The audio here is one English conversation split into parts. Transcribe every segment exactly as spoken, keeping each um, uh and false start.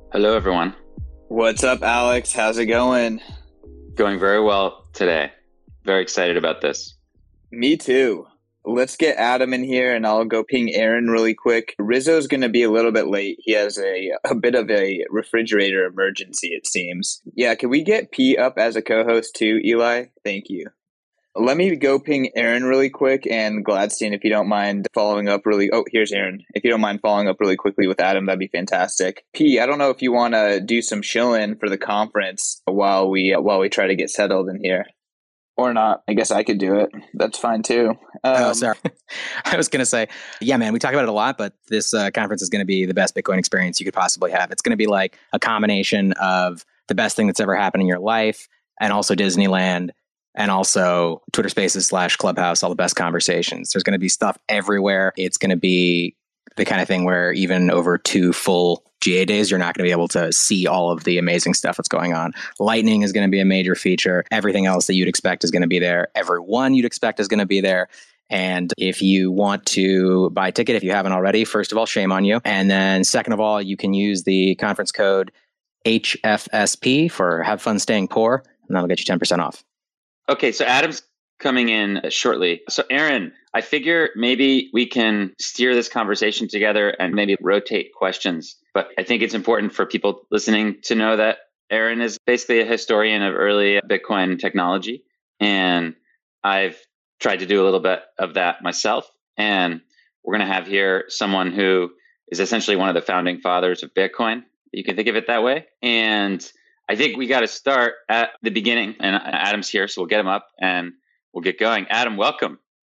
Hello, everyone. What's up, Alex? How's it going? Going very well today. Very excited about this. Me too. Let's get Adam in here and I'll go ping Aaron really quick. Rizzo's going to be a little bit late. He has a, a bit of a refrigerator emergency, it seems. Yeah, can we get P up as a co-host too, Eli? Thank you. Let me go ping Aaron really quick and Gladstein, if you don't mind following up really. Oh, here's Aaron. If you don't mind following up really quickly with Adam, that'd be fantastic. P, I don't know if you want to do some shilling for the conference while we while we try to get settled in here, or not. I guess I could do it. That's fine too. Um, oh, sorry. I was going to say, yeah, man, we talk about it a lot, but this uh, conference is going to be the best Bitcoin experience you could possibly have. It's going to be like a combination of the best thing that's ever happened in your life and also Disneyland. And also Twitter Spaces slash Clubhouse, all the best conversations. There's going to be stuff everywhere. It's going to be the kind of thing where even over two full G A days, you're not going to be able to see all of the amazing stuff that's going on. Lightning is going to be a major feature. Everything else that you'd expect is going to be there. Everyone you'd expect is going to be there. And if you want to buy a ticket, if you haven't already, first of all, shame on you. And then second of all, you can use the conference code H F S P for Have Fun Staying Poor, and that'll get you ten percent off. Okay, so Adam's coming in shortly. So Aaron, I figure maybe we can steer this conversation together and maybe rotate questions. But I think it's important for people listening to know that Aaron is basically a historian of early Bitcoin technology. And I've tried to do a little bit of that myself. And we're going to have here someone who is essentially one of the founding fathers of Bitcoin. You can think of it that way. And I think we got to start at the beginning, and Adam's here, so we'll get him up and we'll get going. Adam, welcome.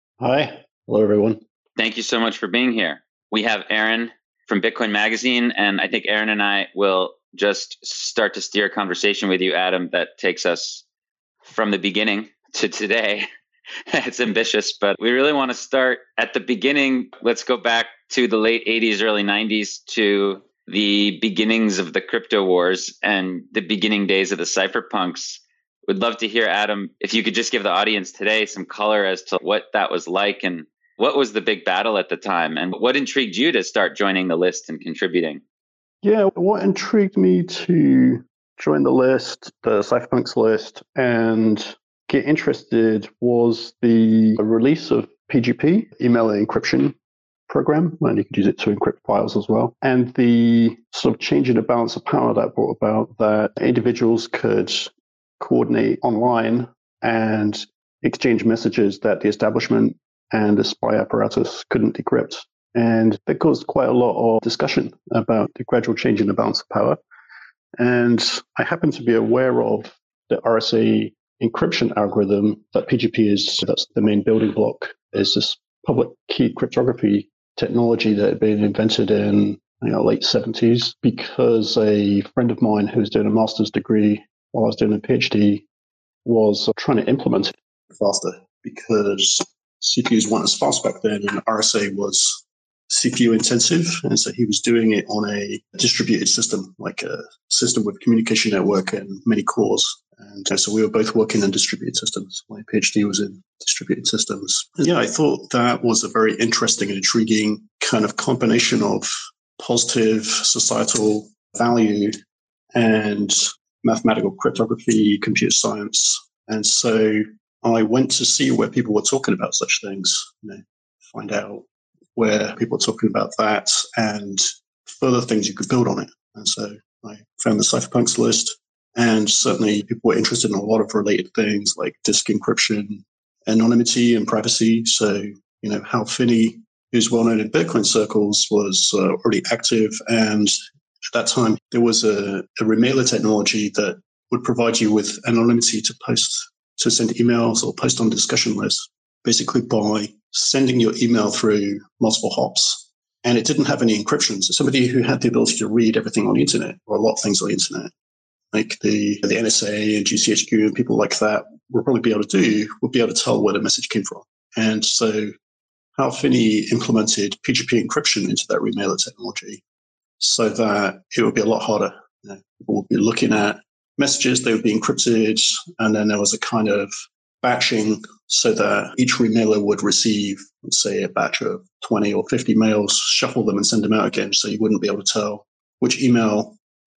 Hi. Hello, everyone. Thank you so much for being here. We have Aaron from Bitcoin Magazine, and I think Aaron and I will just start to steer a conversation with you, Adam, that takes us from the beginning to today. It's ambitious, but we really want to start at the beginning. Let's go back to the late eighties, early nineties to the beginnings of the crypto wars and the beginning days of the cypherpunks. Would love to hear, Adam, if you could just give the audience today some color as to what that was like and what was the big battle at the time and what intrigued you to start joining the list and contributing. Yeah, what intrigued me to join the list, the cypherpunks list, and get interested was the release of P G P, email encryption program, and you could use it to encrypt files as well. And the sort of change in the balance of power that brought about that individuals could coordinate online and exchange messages that the establishment and the spy apparatus couldn't decrypt. And that caused quite a lot of discussion about the gradual change in the balance of power. And I happen to be aware of the R S A encryption algorithm that P G P is, that's the main building block, is this public key cryptography technology that had been invented in you know, late seventies because a friend of mine who was doing a master's degree while I was doing a PhD was trying to implement it faster because C P Us weren't as fast back then and R S A was C P U intensive. And so he was doing it on a distributed system, like a system with communication network and many cores. And so we were both working in distributed systems. My PhD was in distributed systems. And yeah, I thought that was a very interesting and intriguing kind of combination of positive societal value and mathematical cryptography, computer science. And so I went to see where people were talking about such things, you know, find out where people were talking about that and further things you could build on it. And so I found the cypherpunks list. And certainly people were interested in a lot of related things like disk encryption, anonymity and privacy. So, you know, Hal Finney, who's well known in Bitcoin circles, was uh, already active. And at that time, there was a, a remailer technology that would provide you with anonymity to post, to send emails or post on discussion lists, basically by sending your email through multiple hops. And it didn't have any encryption. So somebody who had the ability to read everything on the internet, or a lot of things on the internet, like the, the N S A and G C H Q and people like that will probably be able to do, would be able to tell where the message came from. And so Hal Finney implemented P G P encryption into that remailer technology so that it would be a lot harder. You know, people would be looking at messages, they would be encrypted, and then there was a kind of batching so that each remailer would receive, let's say, a batch of twenty or fifty mails, shuffle them and send them out again so you wouldn't be able to tell which email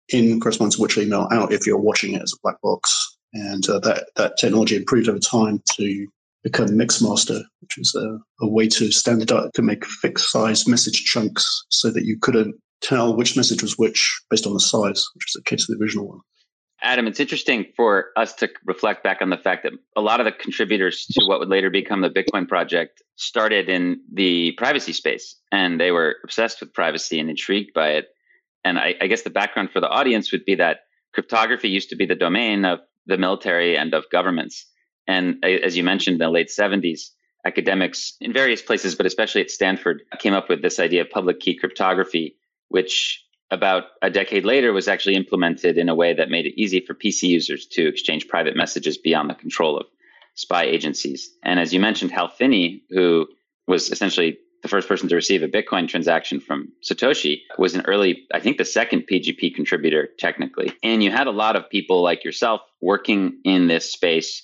in corresponds to which email out if you're watching it as a black box. And uh, that, that technology improved over time to become Mixmaster, which is a, a way to standardize, to make fixed size message chunks so that you couldn't tell which message was which based on the size, which is the case of the original one. Adam, it's interesting for us to reflect back on the fact that a lot of the contributors to what would later become the Bitcoin project started in the privacy space, and they were obsessed with privacy and intrigued by it. And I, I guess the background for the audience would be that cryptography used to be the domain of the military and of governments. And as you mentioned, in the late seventies, academics in various places, but especially at Stanford, came up with this idea of public key cryptography, which about a decade later was actually implemented in a way that made it easy for P C users to exchange private messages beyond the control of spy agencies. And as you mentioned, Hal Finney, who was essentially the first person to receive a Bitcoin transaction from Satoshi, was an early, I think the second P G P contributor technically. And you had a lot of people like yourself working in this space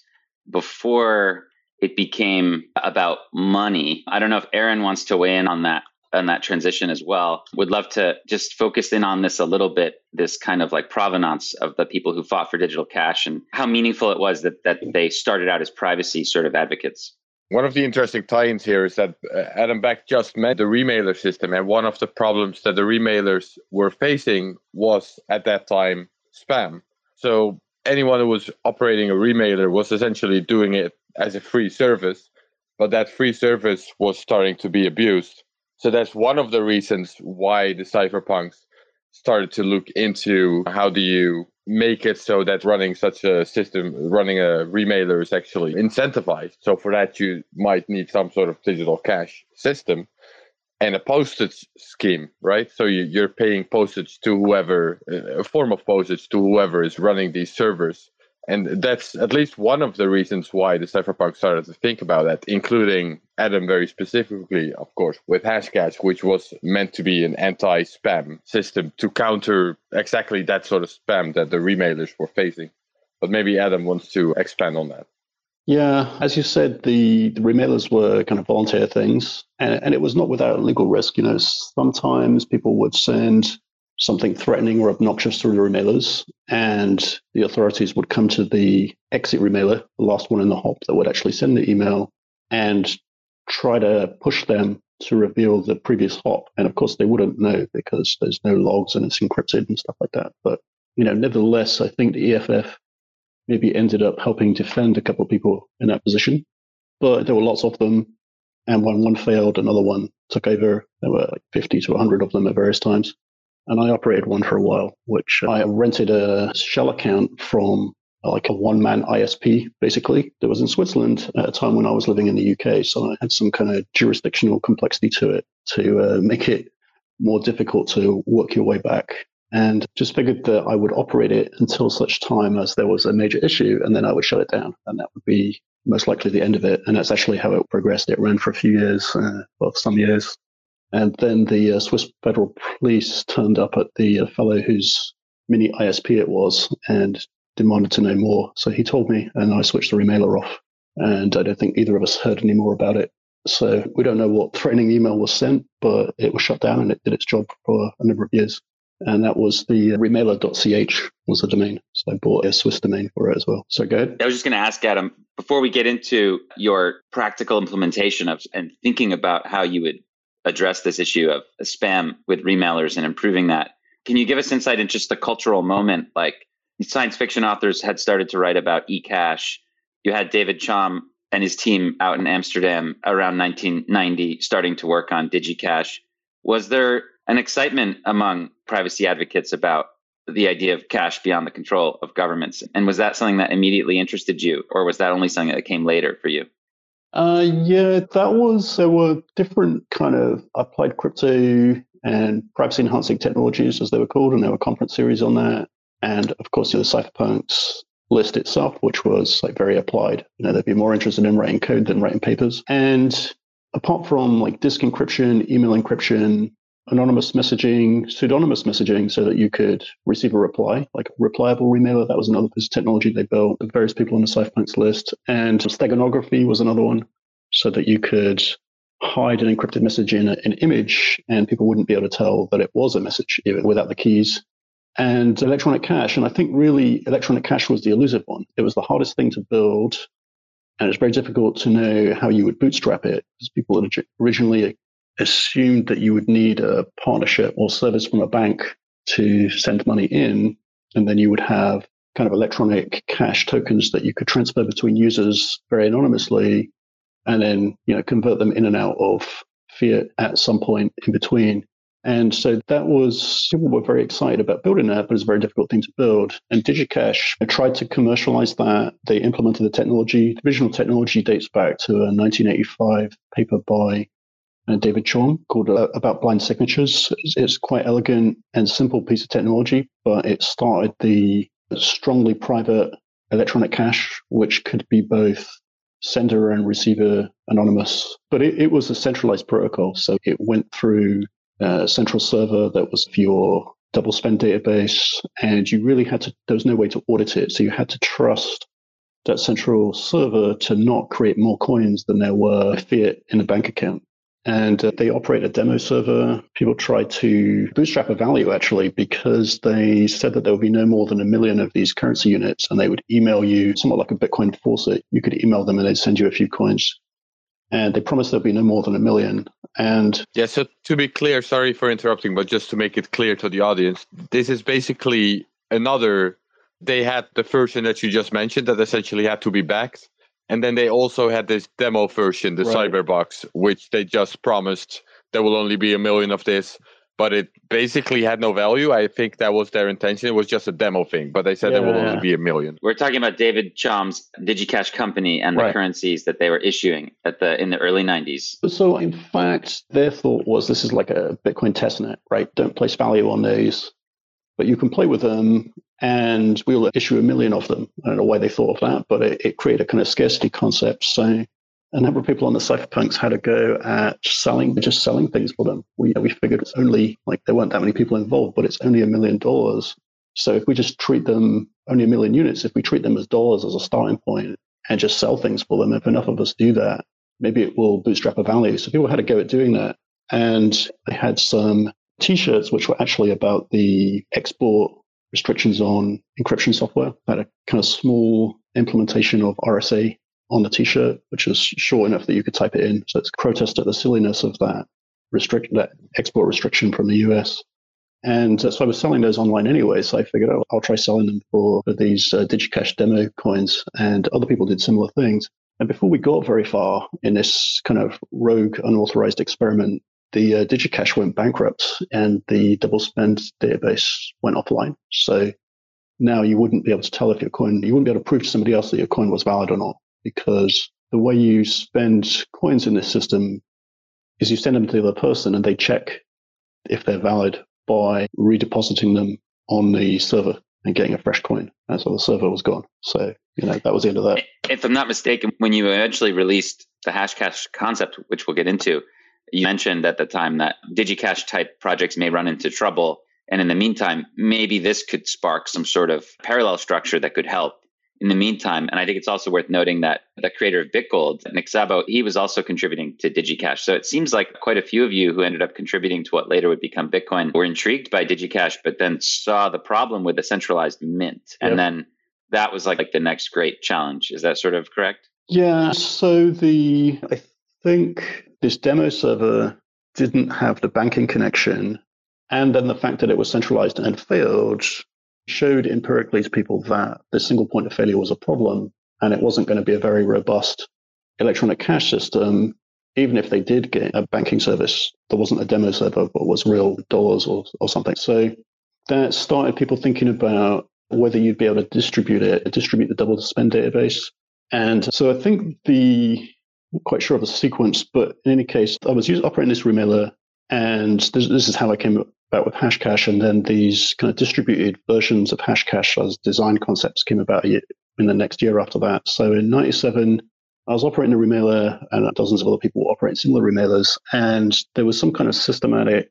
before it became about money. I don't know if Aaron wants to weigh in on that on that transition as well. Would love to just focus in on this a little bit, this kind of like provenance of the people who fought for digital cash and how meaningful it was that that they started out as privacy sort of advocates. One of the interesting tie-ins here is that Adam Back just met the remailer system, and one of the problems that the remailers were facing was at that time spam. So anyone who was operating a remailer was essentially doing it as a free service, but that free service was starting to be abused. So that's one of the reasons why the cypherpunks started to look into how do you make it so that running such a system, running a remailer is actually incentivized. So for that, you might need some sort of digital cash system and a postage scheme, right? So you, you're paying postage to whoever, a form of postage to whoever is running these servers. And that's at least one of the reasons why the cypherpunks started to think about that, including Adam very specifically, of course, with Hashcash, which was meant to be an anti-spam system to counter exactly that sort of spam that the remailers were facing. But maybe Adam wants to expand on that. Yeah, as you said, the, the remailers were kind of volunteer things, and, and it was not without legal risk. You know, sometimes people would send something threatening or obnoxious through the remailers, and the authorities would come to the exit remailer, the last one in the hop that would actually send the email, and try to push them to reveal the previous hop. And of course, they wouldn't know because there's no logs and it's encrypted and stuff like that. But, you know, nevertheless, I think the E F F maybe ended up helping defend a couple of people in that position. But there were lots of them. And when one failed, another one took over. There were like fifty to one hundred of them at various times. And I operated one for a while, which I rented a shell account from like a one-man I S P, basically. That was in Switzerland at a time when I was living in the U K. So I had some kind of jurisdictional complexity to it to uh, make it more difficult to work your way back. And just figured that I would operate it until such time as there was a major issue, and then I would shut it down. And that would be most likely the end of it. And that's actually how it progressed. It ran for a few years, uh, well, some years. And then the uh, Swiss Federal Police turned up at the uh, fellow whose mini I S P it was and demanded to know more. So he told me, and I switched the remailer off. And I don't think either of us heard any more about it. So we don't know what threatening email was sent, but it was shut down and it did its job for a number of years. And that was the remailer dot c h was the domain. So I bought a Swiss domain for it as well. So go ahead. I was just going to ask, Adam, before we get into your practical implementation of and thinking about how you would address this issue of spam with remailers and improving that, can you give us insight into just the cultural moment? Like science fiction authors had started to write about eCash. You had David Chaum and his team out in Amsterdam around nineteen ninety starting to work on DigiCash. Was there an excitement among privacy advocates about the idea of cash beyond the control of governments? And was that something that immediately interested you, or was that only something that came later for you? Uh, yeah, that was, there were different kind of applied crypto and privacy enhancing technologies, as they were called, and there were conference series on that. And of course, the cypherpunks list itself, which was like very applied. You know, they'd be more interested in writing code than writing papers. And apart from like disk encryption, email encryption, anonymous messaging, pseudonymous messaging, so that you could receive a reply, like a replyable remailer. That was another piece of technology they built. Various people on the cypherpunks list. And steganography was another one, so that you could hide an encrypted message in a, an image and people wouldn't be able to tell that it was a message even without the keys. and electronic cash. And I think really electronic cash was the elusive one. It was the hardest thing to build, and it's very difficult to know how you would bootstrap it, because people had originally assumed that you would need a partnership or service from a bank to send money in, and then you would have kind of electronic cash tokens that you could transfer between users very anonymously, and then, you know, convert them in and out of fiat at some point in between. And so that was, people were very excited about building that, but it was a very difficult thing to build. And DigiCash tried to commercialize that. They implemented the technology. The original technology dates back to a nineteen eighty-five paper by uh, David Chong called uh, About Blind Signatures. It's, it's quite elegant and simple piece of technology, but it started the strongly private electronic cash, which could be both sender and receiver anonymous. But it, it was a centralized protocol. So it went through a central server that was for your double spend database, and you really had to, there was no way to audit it. So you had to trust that central server to not create more coins than there were fiat in a bank account. And uh, they operate a demo server. People tried to bootstrap a value, actually, because they said that there would be no more than a million of these currency units, and they would email you, somewhat like a Bitcoin faucet. You could email them and they'd send you a few coins. And they promised there'd be no more than a million. And yeah, so to be clear, sorry for interrupting, but just to make it clear to the audience, this is basically another, they had the version that you just mentioned that essentially had to be backed. And then they also had this demo version, the Right. Cyberbox, which they just promised there will only be a million of this, but it basically had no value. I think that was their intention. It was just a demo thing, but they said Yeah, there will yeah. only be a million. We're talking about David Chom's DigiCash company and the Right. currencies that they were issuing at the in the early nineties. so, in fact, their thought was this is like a Bitcoin testnet, right? Don't place value on those, but you can play with them, and we'll issue a million of them. I don't know why they thought of that, but it, it created a kind of scarcity concept. So a number of people on the cypherpunks had a go at selling, just selling things for them. We, we figured it's only, like, there weren't that many people involved, but it's only a million dollars. So if we just treat them, only a million units, if we treat them as dollars as a starting point and just sell things for them, if enough of us do that, maybe it will bootstrap a value. So people had a go at doing that. And they had some T-shirts, which were actually about the export restrictions on encryption software. Had a kind of small implementation of R S A on the T-shirt, which is short enough that you could type it in. So it's a protest at the silliness of that restrict that export restriction from the U S. And uh, so I was selling those online anyway. So I figured, oh, I'll try selling them for, for these uh, DigiCash demo coins. And other people did similar things. And before we got very far in this kind of rogue, unauthorized experiment, the uh, DigiCash went bankrupt and the double spend database went offline. So now you wouldn't be able to tell if your coin, you wouldn't be able to prove to somebody else that your coin was valid or not, because the way you spend coins in this system is you send them to the other person and they check if they're valid by redepositing them on the server and getting a fresh coin. And so the server was gone. So, you know, that was the end of that. If I'm not mistaken, when you eventually released the Hashcash concept, which we'll get into, you mentioned at the time that DigiCash type projects may run into trouble. And in the meantime, maybe this could spark some sort of parallel structure that could help in the meantime. And I think it's also worth noting that the creator of BitGold, Nick Szabo, he was also contributing to DigiCash. So it seems like quite a few of you who ended up contributing to what later would become Bitcoin were intrigued by DigiCash, but then saw the problem with the centralized mint. And Yep. then that was like, like the next great challenge. Is that sort of correct? Yeah. So the, I think this demo server didn't have the banking connection. And then the fact that it was centralized and failed showed empirically to people that the single point of failure was a problem, and it wasn't going to be a very robust electronic cash system. Even if they did get a banking service, there wasn't a demo server, but was real dollars or, or something. So that started people thinking about whether you'd be able to distribute it, distribute the double spend database. And so I think the, I'm not quite sure of the sequence, but in any case, I was using, operating this remailer, and this, this is how I came about with Hashcash. And then these kind of distributed versions of Hashcash as design concepts came about in the next year after that. So in ninety-seven, I was operating a remailer, and dozens of other people were operating similar remailers. And there was some kind of systematic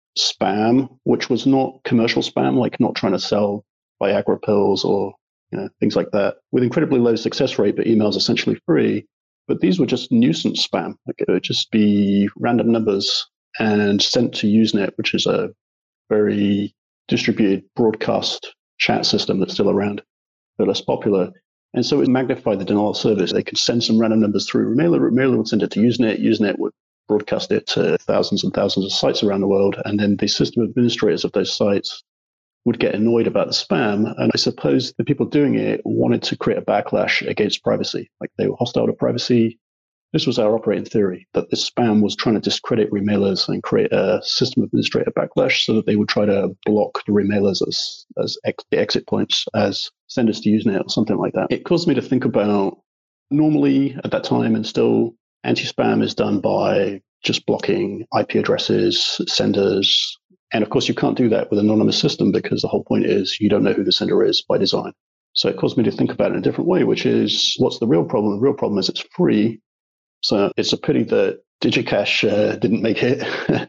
spam, which was not commercial spam, like not trying to sell Viagra pills or, you know, things like that, with incredibly low success rate, but emails essentially free. But these were just nuisance spam. Like it would just be random numbers and sent to Usenet, which is a very distributed broadcast chat system that's still around, but less popular. And so it magnified the denial of service. They could send some random numbers through Remailer. Remailer would send it to Usenet. Usenet would broadcast it to thousands and thousands of sites around the world. And then the system administrators of those sites would get annoyed about the spam. And I suppose the people doing it wanted to create a backlash against privacy. Like they were hostile to privacy. This was our operating theory, that this spam was trying to discredit remailers and create a system administrator backlash so that they would try to block the remailers as, as ex- the exit points as senders to Usenet or something like that. It caused me to think about, normally at that time, and still, anti-spam is done by just blocking I P addresses, senders. And of course, you can't do that with an anonymous system because the whole point is you don't know who the sender is by design. So it caused me to think about it in a different way, which is, what's the real problem? The real problem is it's free. So it's a pity that DigiCash uh, didn't make it.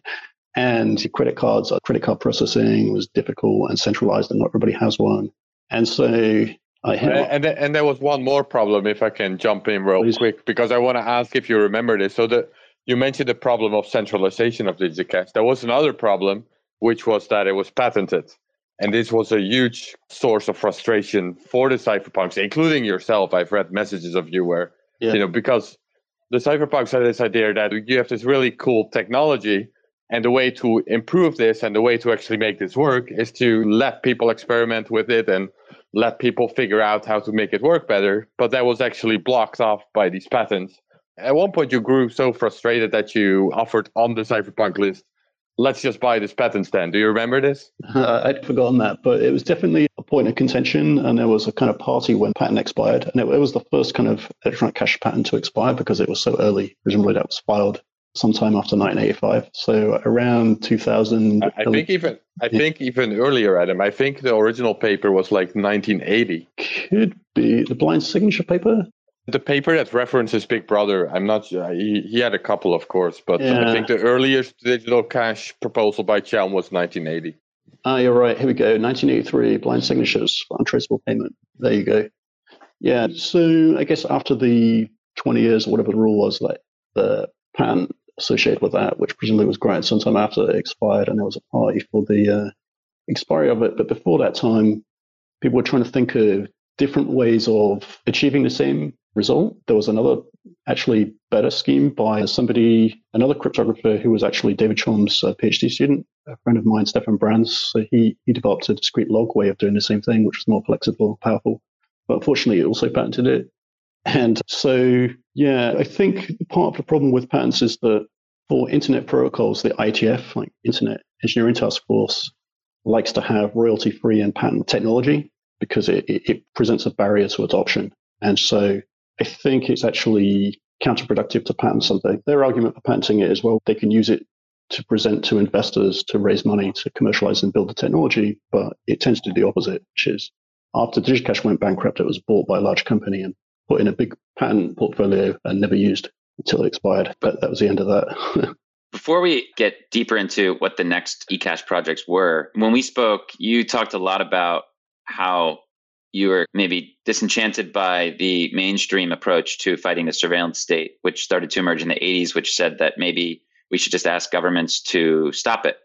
And credit cards, credit card processing was difficult and centralized, and not everybody has one. And so I hit and, and and there was one more problem, if I can jump in real Please. quick, because I want to ask if you remember this. So the you mentioned the problem of centralization of DigiCash. There was another problem, which was that it was patented. And this was a huge source of frustration for the cypherpunks, including yourself. I've read messages of you where, yeah. you know, because the cypherpunks had this idea that you have this really cool technology, and the way to improve this and the way to actually make this work is to let people experiment with it and let people figure out how to make it work better. But that was actually blocked off by these patents. At one point, you grew so frustrated that you offered on the cypherpunk list, let's just buy this patent stand. Do you remember this? Uh, I'd forgotten that, but it was definitely a point of contention. And there was a kind of party when patent expired. And it, it was the first kind of electronic cash patent to expire because it was so early. Presumably that was filed sometime after nineteen eighty-five. So around two thousand. I, I think even I yeah. think even earlier, Adam. I think the original paper was like nineteen eighty. Could be the blind signature paper. The paper that references Big Brother, I'm not sure. He, he had a couple, of course, but yeah. I think the earliest digital cash proposal by Chelm was nineteen eighty. Ah, you're right. Here we go. nineteen eighty-three, blind signatures for untraceable payment. There you go. Yeah. So I guess after the twenty years, or whatever the rule was, like the patent associated with that, which presumably was granted sometime after it expired, and there was a party for the uh, expiry of it. But before that time, people were trying to think of different ways of achieving the same result. There was another actually better scheme by somebody, another cryptographer who was actually David Chom's uh, PhD student, a friend of mine, Stefan Brands. So he, he developed a discrete log way of doing the same thing, which was more flexible, powerful. But unfortunately, he also patented it. And so, yeah, I think part of the problem with patents is that for internet protocols, the I T F, like Internet Engineering Task Force, likes to have royalty-free and patent technology because it, it, it presents a barrier to adoption. And so I think it's actually counterproductive to patent something. Their argument for patenting it is, well, they can use it to present to investors to raise money to commercialize and build the technology, but it tends to do the opposite, which is after DigiCash went bankrupt, it was bought by a large company and put in a big patent portfolio and never used until it expired. But that was the end of that. Before we get deeper into what the next eCash projects were, when we spoke, you talked a lot about how you were maybe disenchanted by the mainstream approach to fighting the surveillance state, which started to emerge in the eighties, which said that maybe we should just ask governments to stop it.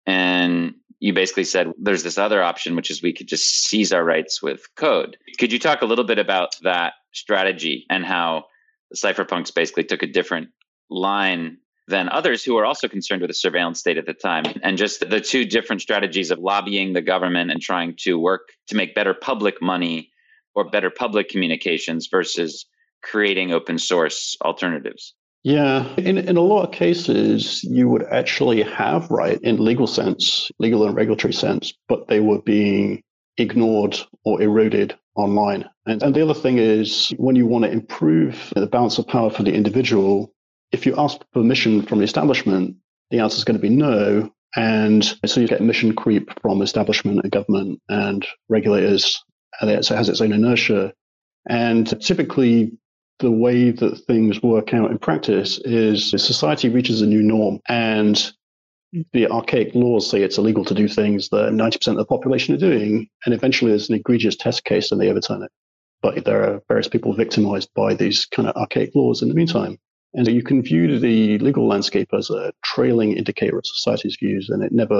And you basically said there's this other option, which is we could just seize our rights with code. Could you talk a little bit about that strategy and how the cypherpunks basically took a different line than others who were also concerned with the surveillance state at the time, and just the two different strategies of lobbying the government and trying to work to make better public money or better public communications versus creating open source alternatives? Yeah, in, in a lot of cases, you would actually have right in legal sense, legal and regulatory sense, but they were being ignored or eroded online. And, and the other thing is, when you want to improve the balance of power for the individual, if you ask permission from the establishment, the answer is going to be no. And so you get mission creep from establishment and government and regulators, and it has its own inertia. And typically, the way that things work out in practice is society reaches a new norm, and the archaic laws say it's illegal to do things that ninety percent of the population are doing, and eventually there's an egregious test case and they overturn it. But there are various people victimized by these kind of archaic laws in the meantime. And so you can view the legal landscape as a trailing indicator of society's views, and it never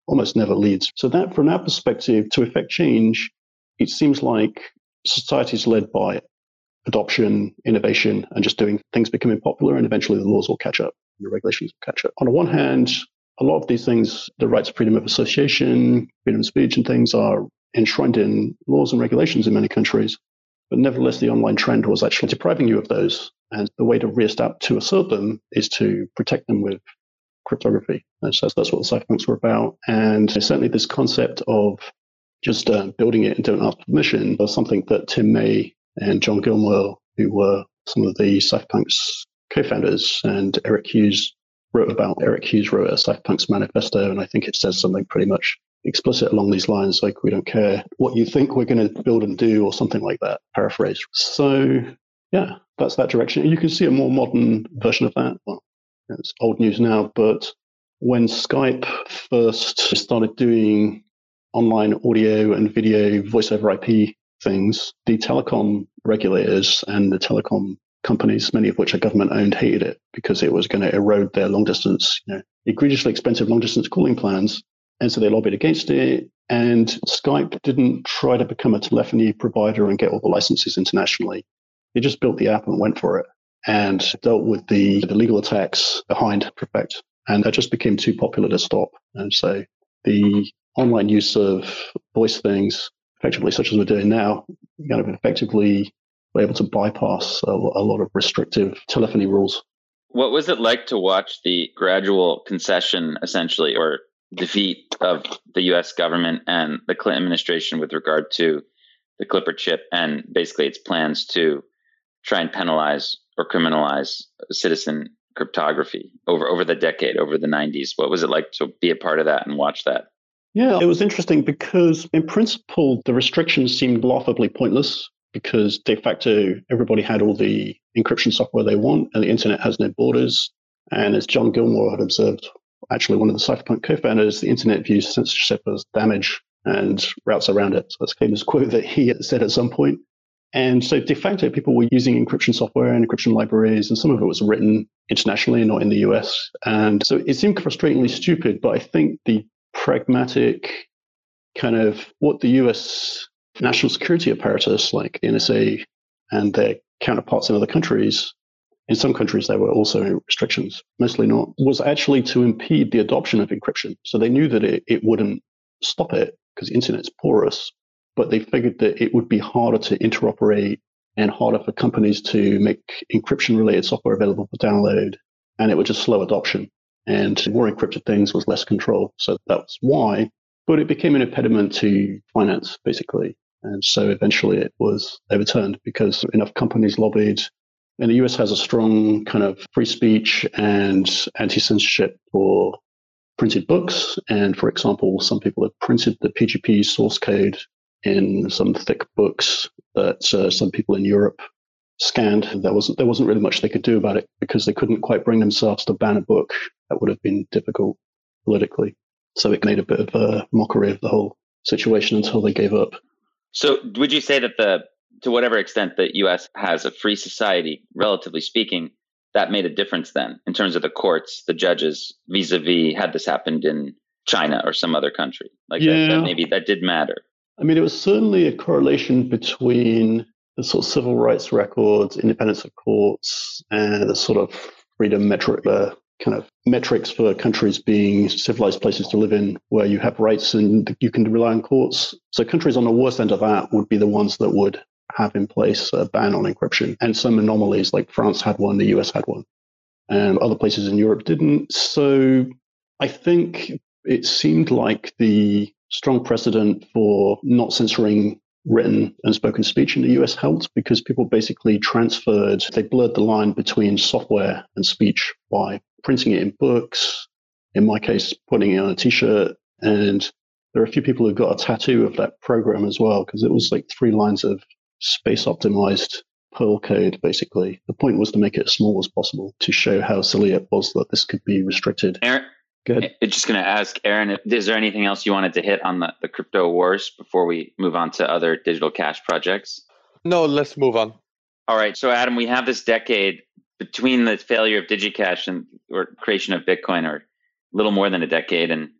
almost never leads. So that, from that perspective, to effect change, it seems like society is led by adoption, innovation, and just doing things becoming popular, and eventually the laws will catch up, and the regulations will catch up. On the one hand, a lot of these things, the rights of freedom of association, freedom of speech and things are enshrined in laws and regulations in many countries. But nevertheless, the online trend was actually depriving you of those. And the way to reestablish, to assert them is to protect them with cryptography. And so that's what the cypherpunks were about. And certainly this concept of just uh, building it and don't ask permission was something that Tim May and John Gilmore, who were some of the cypherpunks co-founders, and Eric Hughes wrote about. Eric Hughes wrote a Cypherpunks manifesto, and I think it says something pretty much explicit along these lines, like, we don't care what you think we're going to build and do, or something like that, paraphrase. So, yeah, that's that direction. You can see a more modern version of that. Well, it's old news now, but when Skype first started doing online audio and video voice over I P things, the telecom regulators and the telecom companies, many of which are government owned, hated it because it was going to erode their long distance, you know, egregiously expensive long distance calling plans. And so they lobbied against it. And Skype didn't try to become a telephony provider and get all the licenses internationally. They just built the app and went for it and dealt with the, the legal attacks behind Perfect. And that just became too popular to stop. And so the online use of voice things, effectively, such as we're doing now, kind of effectively were able to bypass a, a lot of restrictive telephony rules. What was it like to watch the gradual concession, essentially, or defeat of the U S government and the Clinton administration with regard to the Clipper chip and basically its plans to try and penalize or criminalize citizen cryptography over, over the decade, over the nineties? What was it like to be a part of that and watch that? Yeah, it was interesting because in principle, the restrictions seemed laughably pointless because de facto, everybody had all the encryption software they want and the internet has no borders. And as John Gilmore had observed, actually one of the cypherpunk co-founders, the internet views censorship as damage and routes around it. So that's a famous quote that he had said at some point. And so de facto, people were using encryption software and encryption libraries, and some of it was written internationally, not in the U S. And so it seemed frustratingly stupid, but I think the pragmatic kind of what the U S national security apparatus, like the N S A and their counterparts in other countries, in some countries there were also restrictions, mostly not, was actually to impede the adoption of encryption. So they knew that it, it wouldn't stop it because the internet's porous, but they figured that it would be harder to interoperate and harder for companies to make encryption-related software available for download, and it would just slow adoption. And more encrypted things was less control. So that's why. But it became an impediment to finance, basically. And so eventually it was overturned because enough companies lobbied. And the U S has a strong kind of free speech and anti-censorship for printed books. And for example, some people have printed the P G P source code in some thick books that uh, some people in Europe scanned. There wasn't, there wasn't really much they could do about it because they couldn't quite bring themselves to ban a book. That would have been difficult politically. So it made a bit of a mockery of the whole situation until they gave up. So would you say that the, to whatever extent the U S has a free society, relatively speaking, that made a difference then in terms of the courts, the judges, vis-a-vis had this happened in China or some other country? Like yeah. that, that maybe that did matter. I mean, it was certainly a correlation between the sort of civil rights records, independence of courts, and the sort of freedom metric, uh, kind of metrics for countries being civilized places to live in, where you have rights and you can rely on courts. So countries on the worst end of that would be the ones that would have in place a ban on encryption. And some anomalies, like France had one, the U S had one, and other places in Europe didn't. So I think it seemed like the strong precedent for not censoring written and spoken speech in the U S helped because people basically transferred, they blurred the line between software and speech by printing it in books, in my case, putting it on a t-shirt. And there are a few people who got a tattoo of that program as well, because it was like three lines of space optimized Perl code, basically. The point was to make it as small as possible to show how silly it was that this could be restricted. Aaron, Good. I'm just going to ask Aaron, is there anything else you wanted to hit on the, the crypto wars before we move on to other digital cash projects? No, let's move on. All right. So Adam, we have this decade between the failure of DigiCash and or creation of Bitcoin, or a little more than a decade, and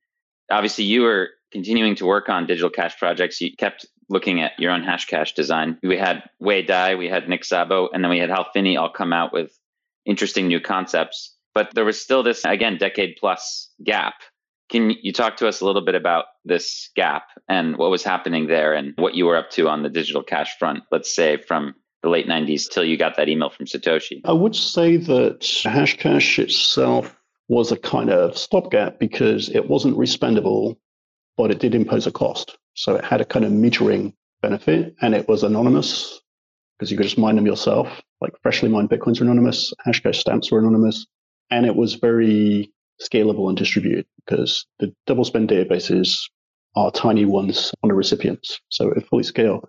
obviously you were continuing to work on digital cash projects. You kept looking at your own Hashcash design. We had Wei Dai, we had Nick Szabo, and then we had Hal Finney all come out with interesting new concepts. But there was still this, again, decade plus gap. Can you talk to us a little bit about this gap and what was happening there and what you were up to on the digital cash front, let's say from the late nineties till you got that email from Satoshi? I would say that Hashcash itself was a kind of stopgap because it wasn't respendable, but it did impose a cost. So it had a kind of metering benefit, and it was anonymous because you could just mine them yourself. Like freshly mined Bitcoins are anonymous, Hashcash stamps were anonymous, and it was very scalable and distributed because the double spend databases are tiny ones on the recipients, so it fully scale.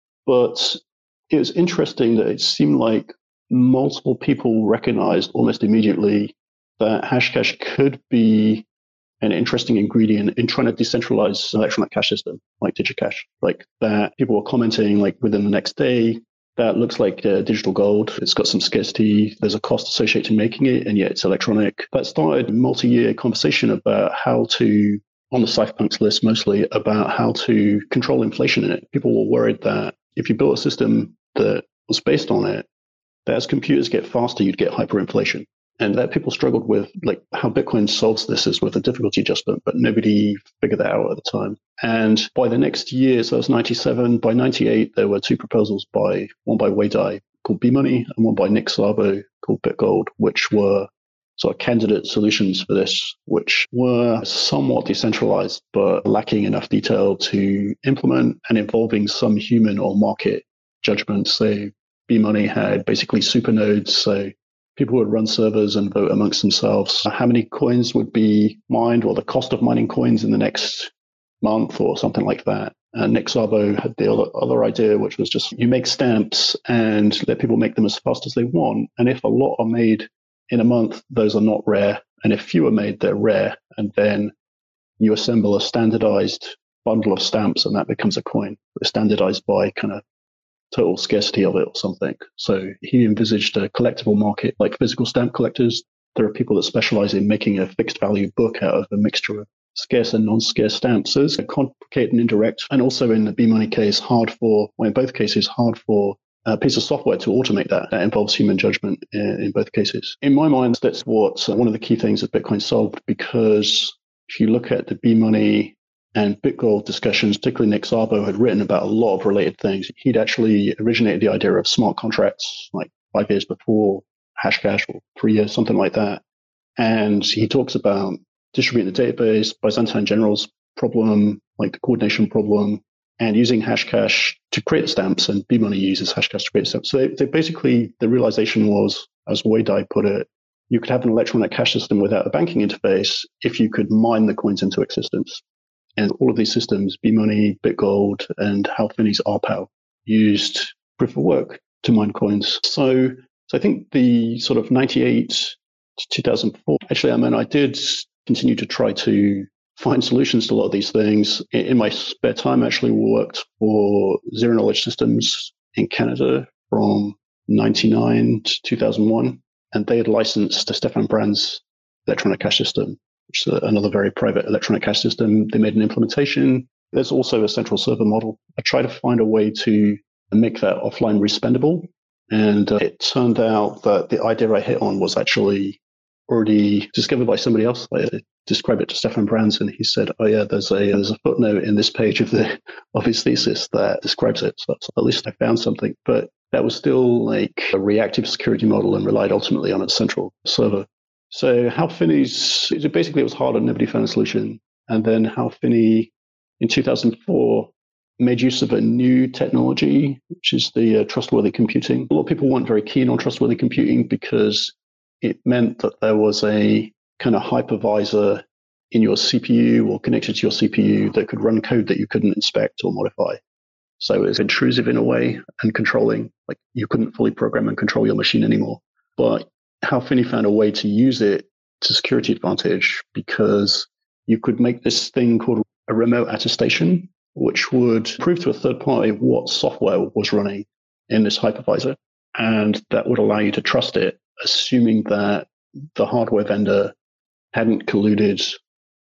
But it was interesting that it seemed like multiple people recognized almost immediately that Hashcash could be an interesting ingredient in trying to decentralize an electronic cash system like DigiCash. Like that people were commenting like within the next day, that looks like uh, digital gold. It's got some scarcity. There's a cost associated in making it, and yet it's electronic. That started a multi-year conversation about how to, on the cypherpunks list mostly, about how to control inflation in it. People were worried that if you built a system that was based on it, that as computers get faster, you'd get hyperinflation. And that people struggled with, like how Bitcoin solves this is with a difficulty adjustment, but nobody figured that out at the time. And by the next year, so that was ninety-seven, by ninety-eight, there were two proposals by, one by Wei Dai called B-Money and one by Nick Szabo called BitGold, which were sort of candidate solutions for this, which were somewhat decentralized, but lacking enough detail to implement and involving some human or market judgment. So B-Money had basically super nodes, so people would run servers and vote amongst themselves how many coins would be mined or the cost of mining coins in the next month or something like that. And Nick Szabo had the other, other idea, which was just you make stamps and let people make them as fast as they want. And if a lot are made in a month, those are not rare. And if few are made, they're rare. And then you assemble a standardized bundle of stamps and that becomes a coin. It's standardized by kind of total scarcity of it or something. So he envisaged a collectible market like physical stamp collectors. There are people that specialize in making a fixed value book out of a mixture of scarce and non-scarce stamps. So it's complicated and indirect. And also in the B-Money case, hard for, well, in both cases, hard for a piece of software to automate that. That involves human judgment in, in both cases. In my mind, that's what uh, one of the key things that Bitcoin solved, because if you look at the B-Money and BitGold discussions, particularly Nick Szabo had written about a lot of related things. He'd actually originated the idea of smart contracts like five years before Hashcash or three years, something like that. And he talks about distributing the database, Byzantine generals problem, like the coordination problem, and using Hashcash to create stamps, and B-Money uses Hashcash to create stamps. So they, they basically, the realization was, as Wei Dai put it, you could have an electronic cash system without a banking interface if you could mine the coins into existence. And all of these systems, B-Money, BitGold, and Hal Finney's R P A L, used proof of work to mine coins. So, so I think the sort of ninety-eight to two thousand four, actually, I mean, I did continue to try to find solutions to a lot of these things. In, in my spare time, I actually worked for Zero Knowledge Systems in Canada from ninety-nine to two thousand one, and they had licensed to Stefan Brand's electronic cash system, which is another very private electronic cash system. They made an implementation. There's also a central server model. I tried to find a way to make that offline respendable. And uh, it turned out that the idea I hit on was actually already discovered by somebody else. I described it to Stefan Brands, and he said, oh yeah, there's a there's a footnote in this page of the of his thesis that describes it. So at least I found something. But that was still like a reactive security model and relied ultimately on a central server. So Hal Finney's, basically it was hard and nobody found a solution. And then Hal Finney in two thousand four made use of a new technology, which is the uh, trustworthy computing. A lot of people weren't very keen on trustworthy computing because it meant that there was a kind of hypervisor in your C P U or connected to your C P U that could run code that you couldn't inspect or modify. So it was intrusive in a way and controlling, like you couldn't fully program and control your machine anymore. But Hal Finney found a way to use it to security advantage because you could make this thing called a remote attestation, which would prove to a third party what software was running in this hypervisor. And that would allow you to trust it, assuming that the hardware vendor hadn't colluded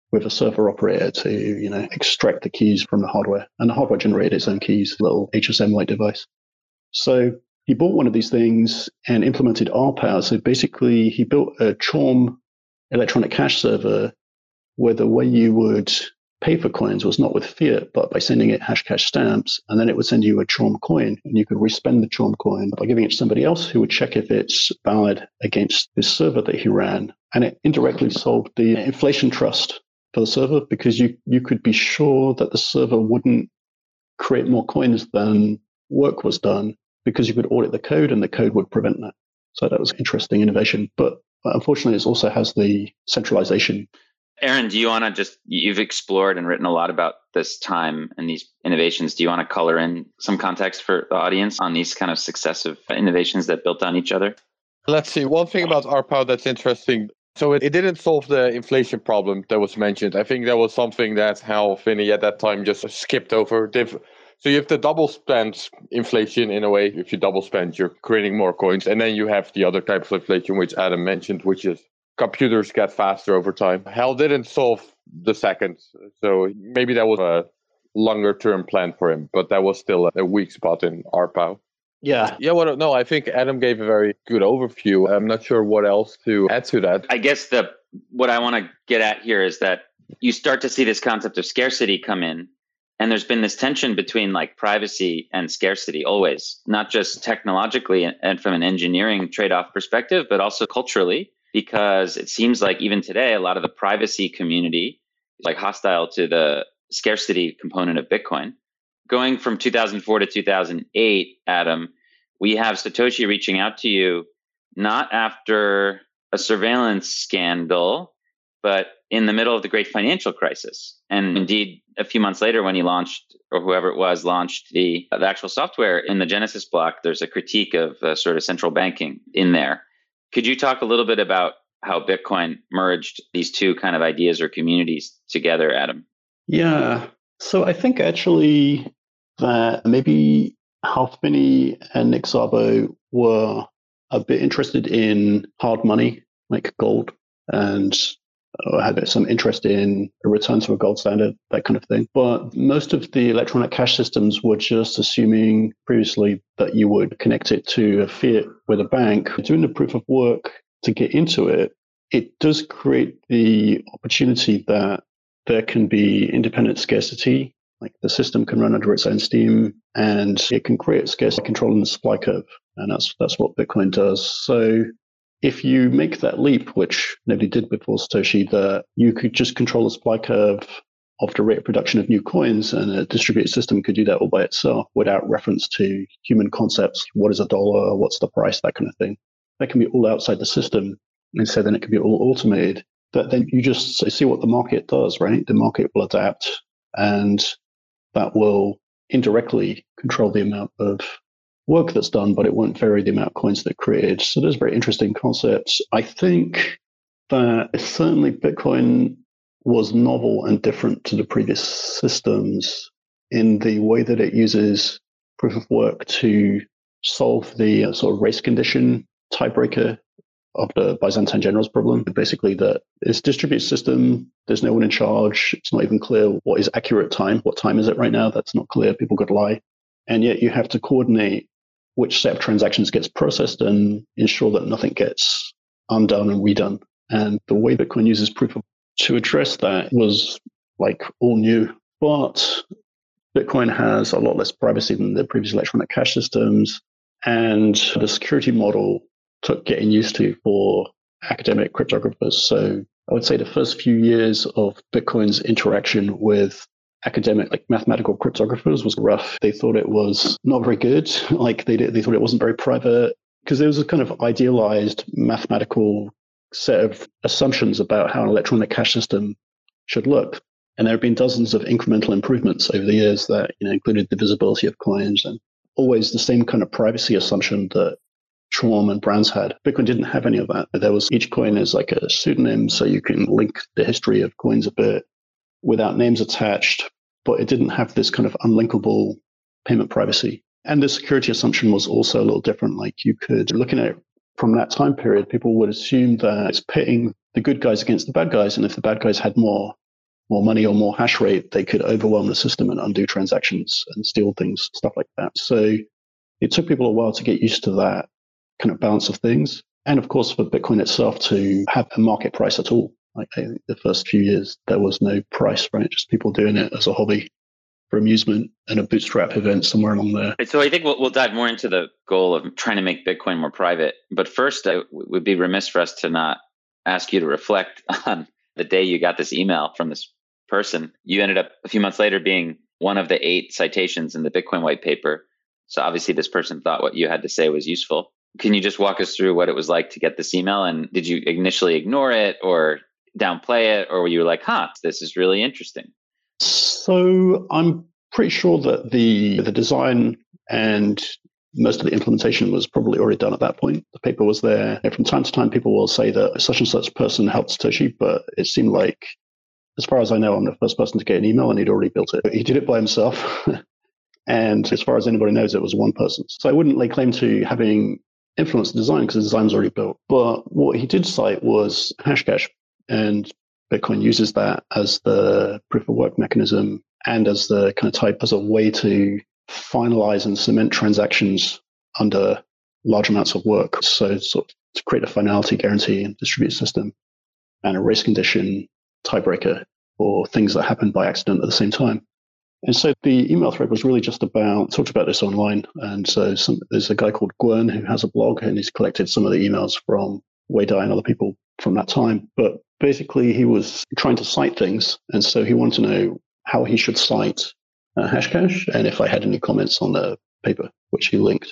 with a server operator to, you know, extract the keys from the hardware. And the hardware generated its own keys, a little H S M-like device. So he bought one of these things and implemented R P A. So basically, he built a Chorm electronic cash server where the way you would pay for coins was not with fiat, but by sending it Hashcash stamps, and then it would send you a Chorm coin, and you could respend the Chorm coin by giving it to somebody else who would check if it's valid against this server that he ran. And it indirectly solved the inflation trust for the server, because you, you could be sure that the server wouldn't create more coins than work was done, because you could audit the code and the code would prevent that. So that was interesting innovation. But unfortunately, it also has the centralization. Aaron, do you want to just, you've explored and written a lot about this time and these innovations. Do you want to color in some context for the audience on these kind of successive innovations that built on each other? Let's see. One thing about R P A that's interesting. So it, it didn't solve the inflation problem that was mentioned. I think that was something that Hal Finney at that time just skipped over. They've, so you have the double spend inflation in a way. If you double spend, you're creating more coins. And then you have the other type of inflation, which Adam mentioned, which is computers get faster over time. Hal didn't solve the second. So maybe that was a longer term plan for him, but that was still a weak spot in R P A. Yeah. Yeah, well, no, I think Adam gave a very good overview. I'm not sure what else to add to that. I guess the what I want to get at here is that you start to see this concept of scarcity come in. And there's been this tension between like privacy and scarcity always, not just technologically and from an engineering trade-off perspective, but also culturally, because it seems like even today, a lot of the privacy community is like hostile to the scarcity component of Bitcoin. Going from two thousand four to two thousand eight, Adam, we have Satoshi reaching out to you, not after a surveillance scandal, but in the middle of the great financial crisis. And indeed, a few months later, when he launched, or whoever it was, launched the, the actual software in the Genesis block, there's a critique of uh, sort of central banking in there. Could you talk a little bit about how Bitcoin merged these two kind of ideas or communities together, Adam? Yeah. So I think actually that maybe Hal Finney and Nick Szabo were a bit interested in hard money, like gold, and uh, had some interest in a return to a gold standard, that kind of thing. But most of the electronic cash systems were just assuming previously that you would connect it to a fiat with a bank. Doing the proof of work to get into it, it does create the opportunity that there can be independent scarcity. Like the system can run under its own steam, and it can create scarcity controlling the supply curve. And that's that's what Bitcoin does. So if you make that leap, which nobody did before Satoshi, that you could just control the supply curve of the rate of production of new coins, and a distributed system could do that all by itself without reference to human concepts. What is a dollar? What's the price? That kind of thing. That can be all outside the system. And so then it can be all automated. But then you just see what the market does, right? The market will adapt, and that will indirectly control the amount of work that's done, but it won't vary the amount of coins that are created. So those are very interesting concepts. I think that certainly Bitcoin was novel and different to the previous systems in the way that it uses proof of work to solve the uh, sort of race condition tiebreaker of the Byzantine generals problem. Basically, that it's a distributed system. There's no one in charge. It's not even clear what is accurate time. What time is it right now? That's not clear. People could lie. And yet you have to coordinate which set of transactions gets processed and ensure that nothing gets undone and redone. And the way Bitcoin uses proof of to address that was like all new. But Bitcoin has a lot less privacy than the previous electronic cash systems. And the security model took getting used to for academic cryptographers. So I would say the first few years of Bitcoin's interaction with academic, like mathematical cryptographers, was rough. They thought it was not very good. Like they did, they thought it wasn't very private, because there was a kind of idealized mathematical set of assumptions about how an electronic cash system should look. And there have been dozens of incremental improvements over the years that, you know, included the visibility of coins and always the same kind of privacy assumption that Chorm and Brands had. Bitcoin didn't have any of that. There was each coin is like a pseudonym, so you can link the history of coins a bit without names attached, but it didn't have this kind of unlinkable payment privacy. And the security assumption was also a little different. Like you could, looking at it from that time period, people would assume that it's pitting the good guys against the bad guys. And if the bad guys had more more money or more hash rate, they could overwhelm the system and undo transactions and steal things, stuff like that. So it took people a while to get used to that kind of balance of things. And of course, for Bitcoin itself to have a market price at all. Like the first few years, there was no price, right? Just people doing it as a hobby for amusement and a bootstrap event somewhere along there. So I think we'll, we'll dive more into the goal of trying to make Bitcoin more private. But first, I would be remiss for us to not ask you to reflect on the day you got this email from this person. You ended up a few months later being one of the eight citations in the Bitcoin white paper. So obviously this person thought what you had to say was useful. Can you just walk us through what it was like to get this email? And did you initially ignore it or downplay it? Or were you like, huh, this is really interesting? So I'm pretty sure that the the design and most of the implementation was probably already done at that point. The paper was there. And from time to time, people will say that such and such person helped Satoshi, but it seemed like, as far as I know, I'm the first person to get an email and he'd already built it. He did it by himself. And as far as anybody knows, it was one person. So I wouldn't lay claim to having influenced the design because the design was already built. But what he did cite was Hashcash, and Bitcoin uses that as the proof of work mechanism and as the kind of type as a way to finalize and cement transactions under large amounts of work. So sort of to create a finality guarantee and distributed system and a race condition tiebreaker for things that happen by accident at the same time. And so the email thread was really just about, talked about this online. And so some, there's a guy called Gwern who has a blog and he's collected some of the emails from Wei Dai and other people from that time. But basically he was trying to cite things. And so he wanted to know how he should cite uh, Hashcash and if I had any comments on the paper, which he linked.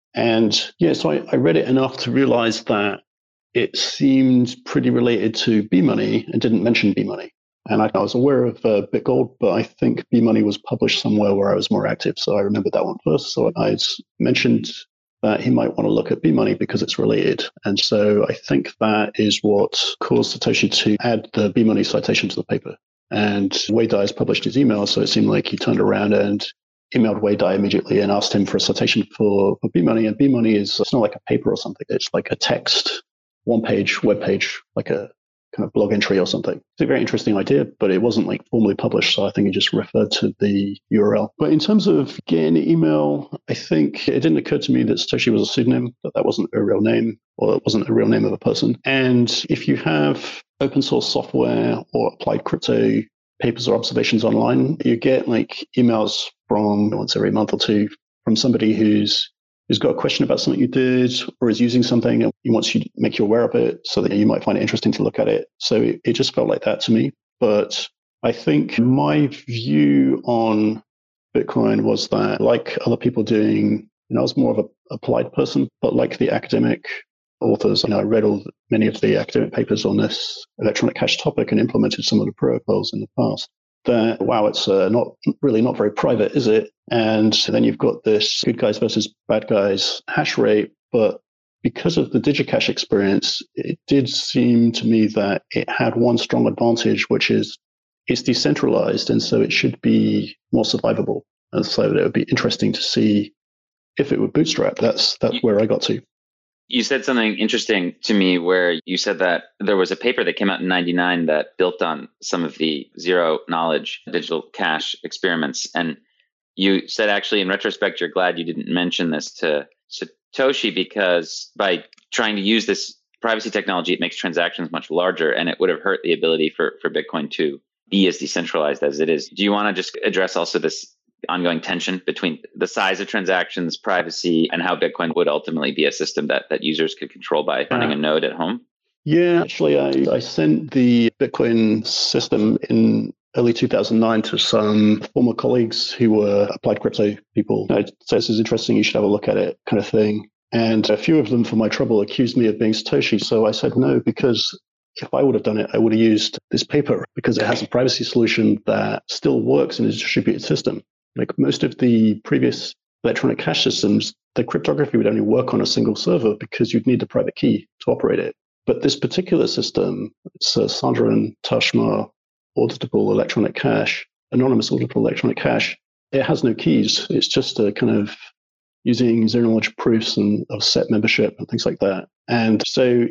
And yeah, so I, I read it enough to realize that it seemed pretty related to B-Money and didn't mention B-Money. And I, I was aware of uh, BitGold, but I think B-Money was published somewhere where I was more active. So I remembered that one first. So I mentioned that he might want to look at B-Money because it's related. And so I think that is what caused Satoshi to add the B-Money citation to the paper. And Wei Dai has published his email, so it seemed like he turned around and emailed Wei Dai immediately and asked him for a citation for, for B-Money. And B-Money is, it's not like a paper or something. It's like a text, one-page web page, like a kind of blog entry or something. It's a very interesting idea, but it wasn't like formally published. So I think it just referred to the U R L. But in terms of getting an email, I think it didn't occur to me that Satoshi was a pseudonym, that that wasn't a real name or it wasn't a real name of a person. And if you have open source software or applied crypto papers or observations online, you get like emails from once every month or two from somebody who's who's got a question about something you did or is using something and he wants you to make you aware of it so that you might find it interesting to look at it. So it, it just felt like that to me. But I think my view on Bitcoin was that, like other people doing, you know, I was more of a applied person, but like the academic authors, you know, I read all many of the academic papers on this electronic cash topic and implemented some of the protocols in the past. That, wow, it's uh, not really not very private, is it? And then you've got this good guys versus bad guys hash rate. But because of the DigiCash experience, it did seem to me that it had one strong advantage, which is it's decentralized. And so it should be more survivable. And so it would be interesting to see if it would bootstrap. That's, that's where I got to. You said something interesting to me where you said that there was a paper that came out in ninety-nine that built on some of the zero knowledge digital cash experiments. And you said actually in retrospect, you're glad you didn't mention this to Satoshi because by trying to use this privacy technology, it makes transactions much larger and it would have hurt the ability for, for Bitcoin to be as decentralized as it is. Do you want to just address also this ongoing tension between the size of transactions, privacy, and how Bitcoin would ultimately be a system that, that users could control by running yeah. a node at home? Yeah, actually, I, I sent the Bitcoin system in early two thousand nine to some former colleagues who were applied crypto people. I said, this is interesting, you should have a look at it, kind of thing. And a few of them, for my trouble, accused me of being Satoshi. So I said no, because if I would have done it, I would have used this paper because it has a privacy solution that still works in a distributed system. Like most of the previous electronic cash systems, the cryptography would only work on a single server because you'd need a private key to operate it. But this particular system, it's a Sandra Tashma auditable electronic cash, anonymous auditable electronic cash. It has no keys. It's just a kind of using zero knowledge proofs and of set membership and things like that. And so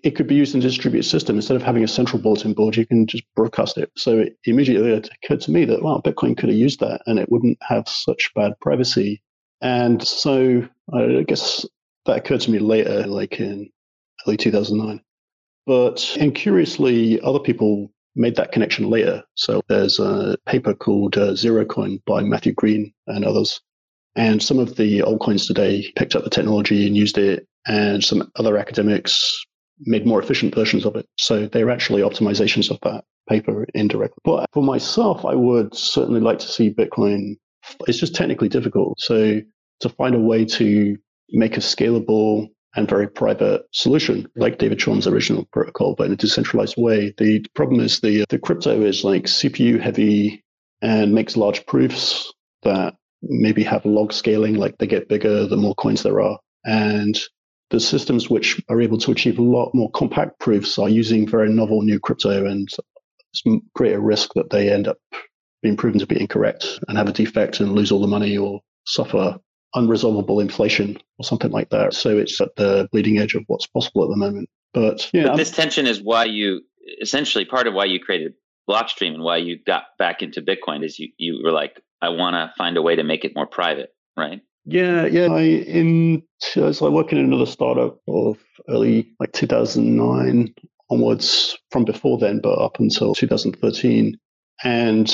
it could be used in a distributed system. Instead of having a central bulletin board, you can just broadcast it. So it immediately occurred to me that, well, Bitcoin could have used that and it wouldn't have such bad privacy. And so I guess that occurred to me later, like in early two thousand nine. But and curiously, other people made that connection later. So there's a paper called uh, Zero Coin by Matthew Green and others. And some of the altcoins today picked up the technology and used it, and some other academics made more efficient versions of it. So they're actually optimizations of that paper indirectly. But for myself, I would certainly like to see Bitcoin. It's just technically difficult. So to find a way to make a scalable and very private solution, like David Chaum's original protocol, but in a decentralized way. The problem is the the crypto is like C P U heavy and makes large proofs that maybe have log scaling, like they get bigger the more coins there are. And the systems which are able to achieve a lot more compact proofs are using very novel new crypto, and it's greater risk that they end up being proven to be incorrect and have a defect and lose all the money or suffer unresolvable inflation or something like that. So it's at the bleeding edge of what's possible at the moment. But yeah, but this tension is why you essentially part of why you created Blockstream and why you got back into Bitcoin is you you were like, I want to find a way to make it more private, right? Yeah, yeah. I in I was like working in another startup of early like two thousand nine onwards, from before then, but up until two thousand thirteen, and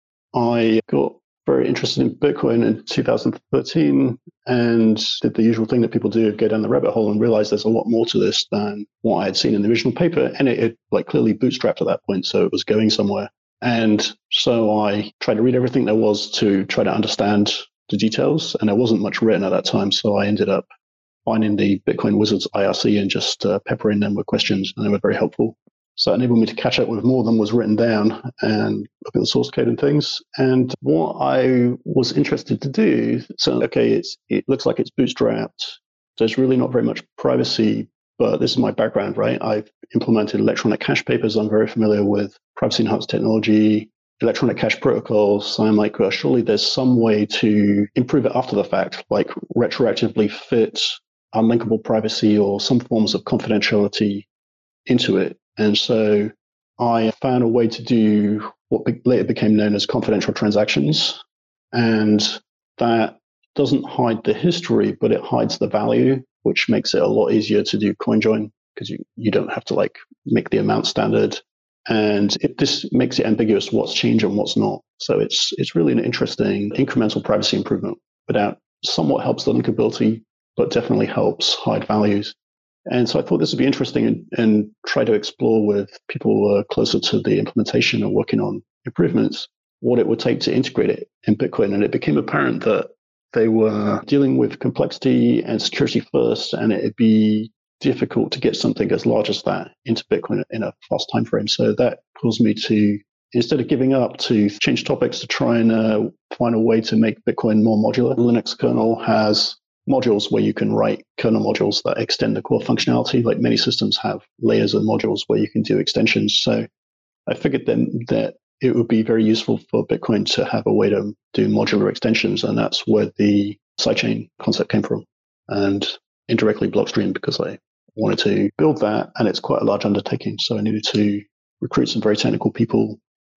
I got very interested in Bitcoin in two thousand thirteen and did the usual thing that people do, go down the rabbit hole and realize there's a lot more to this than what I had seen in the original paper. And it, it like clearly bootstrapped at that point, so it was going somewhere. And so I tried to read everything there was to try to understand the details, and there wasn't much written at that time. So I ended up finding the Bitcoin Wizards I R C and just uh, peppering them with questions, and they were very helpful. So it enabled me to catch up with more than was written down and look at the source code and things. And what I was interested to do, so, okay, it's, it looks like it's bootstrapped. There's really not very much privacy, but this is my background, right? I've implemented electronic cash papers. I'm very familiar with privacy enhanced technology, electronic cash protocols. So I'm like, well, surely there's some way to improve it after the fact, like retroactively fit unlinkable privacy or some forms of confidentiality into it. And so I found a way to do what be- later became known as confidential transactions. And that doesn't hide the history, but it hides the value, which makes it a lot easier to do CoinJoin because you, you don't have to like make the amount standard. And it, this makes it ambiguous what's changed and what's not. So it's it's really an interesting incremental privacy improvement without somewhat helps the linkability, but definitely helps hide values. And so I thought this would be interesting and, and try to explore with people uh, closer to the implementation and working on improvements, what it would take to integrate it in Bitcoin. And it became apparent that they were dealing with complexity and security first, and it'd be difficult to get something as large as that into Bitcoin in a fast time frame. So that caused me to, instead of giving up, to change topics to try and uh, find a way to make Bitcoin more modular. The Linux kernel has modules where you can write kernel modules that extend the core functionality. Like many systems have layers of modules where you can do extensions. So I figured then that it would be very useful for Bitcoin to have a way to do modular extensions. And that's where the sidechain concept came from. And indirectly Blockstream, because I wanted to build that. And it's quite a large undertaking. So I needed to recruit some very technical people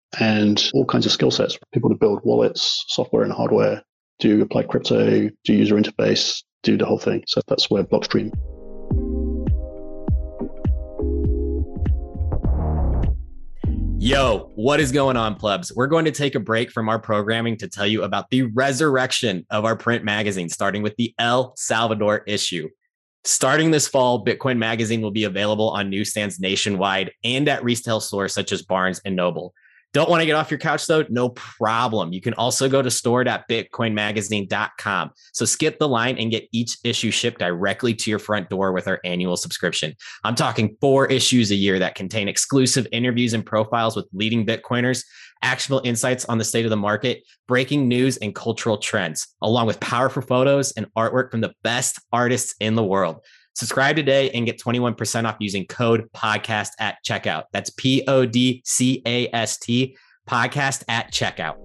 and all kinds of skill sets, people to build wallets, software and hardware, do applied crypto, do user interface, do the whole thing. So that's where Blockstream. Yo, what is going on, plebs? We're going to take a break from our programming to tell you about the resurrection of our print magazine, starting with the El Salvador issue. Starting this fall, Bitcoin Magazine will be available on newsstands nationwide and at retail stores such as Barnes and Noble. Don't want to get off your couch, though? No problem. You can also go to store dot bitcoin magazine dot com. So skip the line and get each issue shipped directly to your front door with our annual subscription. I'm talking four issues a year that contain exclusive interviews and profiles with leading Bitcoiners, actionable insights on the state of the market, breaking news and cultural trends, along with powerful photos and artwork from the best artists in the world. Subscribe today and get twenty-one percent off using code podcast at checkout. That's P O D C A S T, podcast at checkout.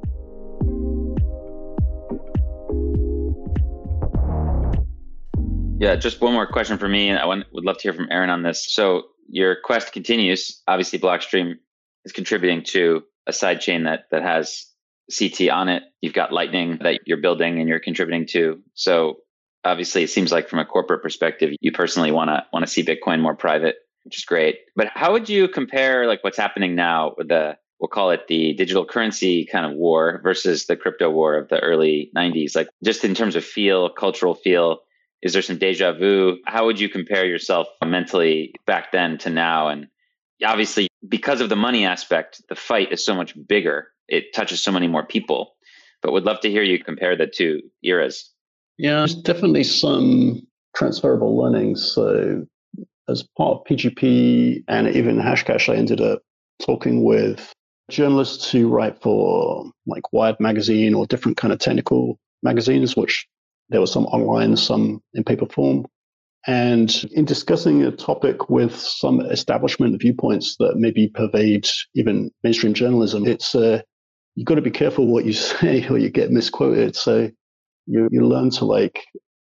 Yeah, just one more question for me. I want, would love to hear from Aaron on this. So your quest continues. Obviously, Blockstream is contributing to a sidechain that that has C T on it. You've got Lightning that you're building and you're contributing to. So obviously, it seems like from a corporate perspective, you personally want to want to see Bitcoin more private, which is great. But how would you compare like what's happening now with the, we'll call it the digital currency kind of war versus the crypto war of the early nineties? Like just in terms of feel, cultural feel, is there some deja vu? How would you compare yourself mentally back then to now? And obviously, because of the money aspect, the fight is so much bigger. It touches so many more people. But would love to hear you compare the two eras. Yeah, there's definitely some transferable learnings. So as part of P G P and even Hashcash, I ended up talking with journalists who write for like Wired magazine or different kind of technical magazines, which there were some online, some in paper form. And in discussing a topic with some establishment viewpoints that maybe pervade even mainstream journalism, it's uh, you've got to be careful what you say or you get misquoted. So you you learn to like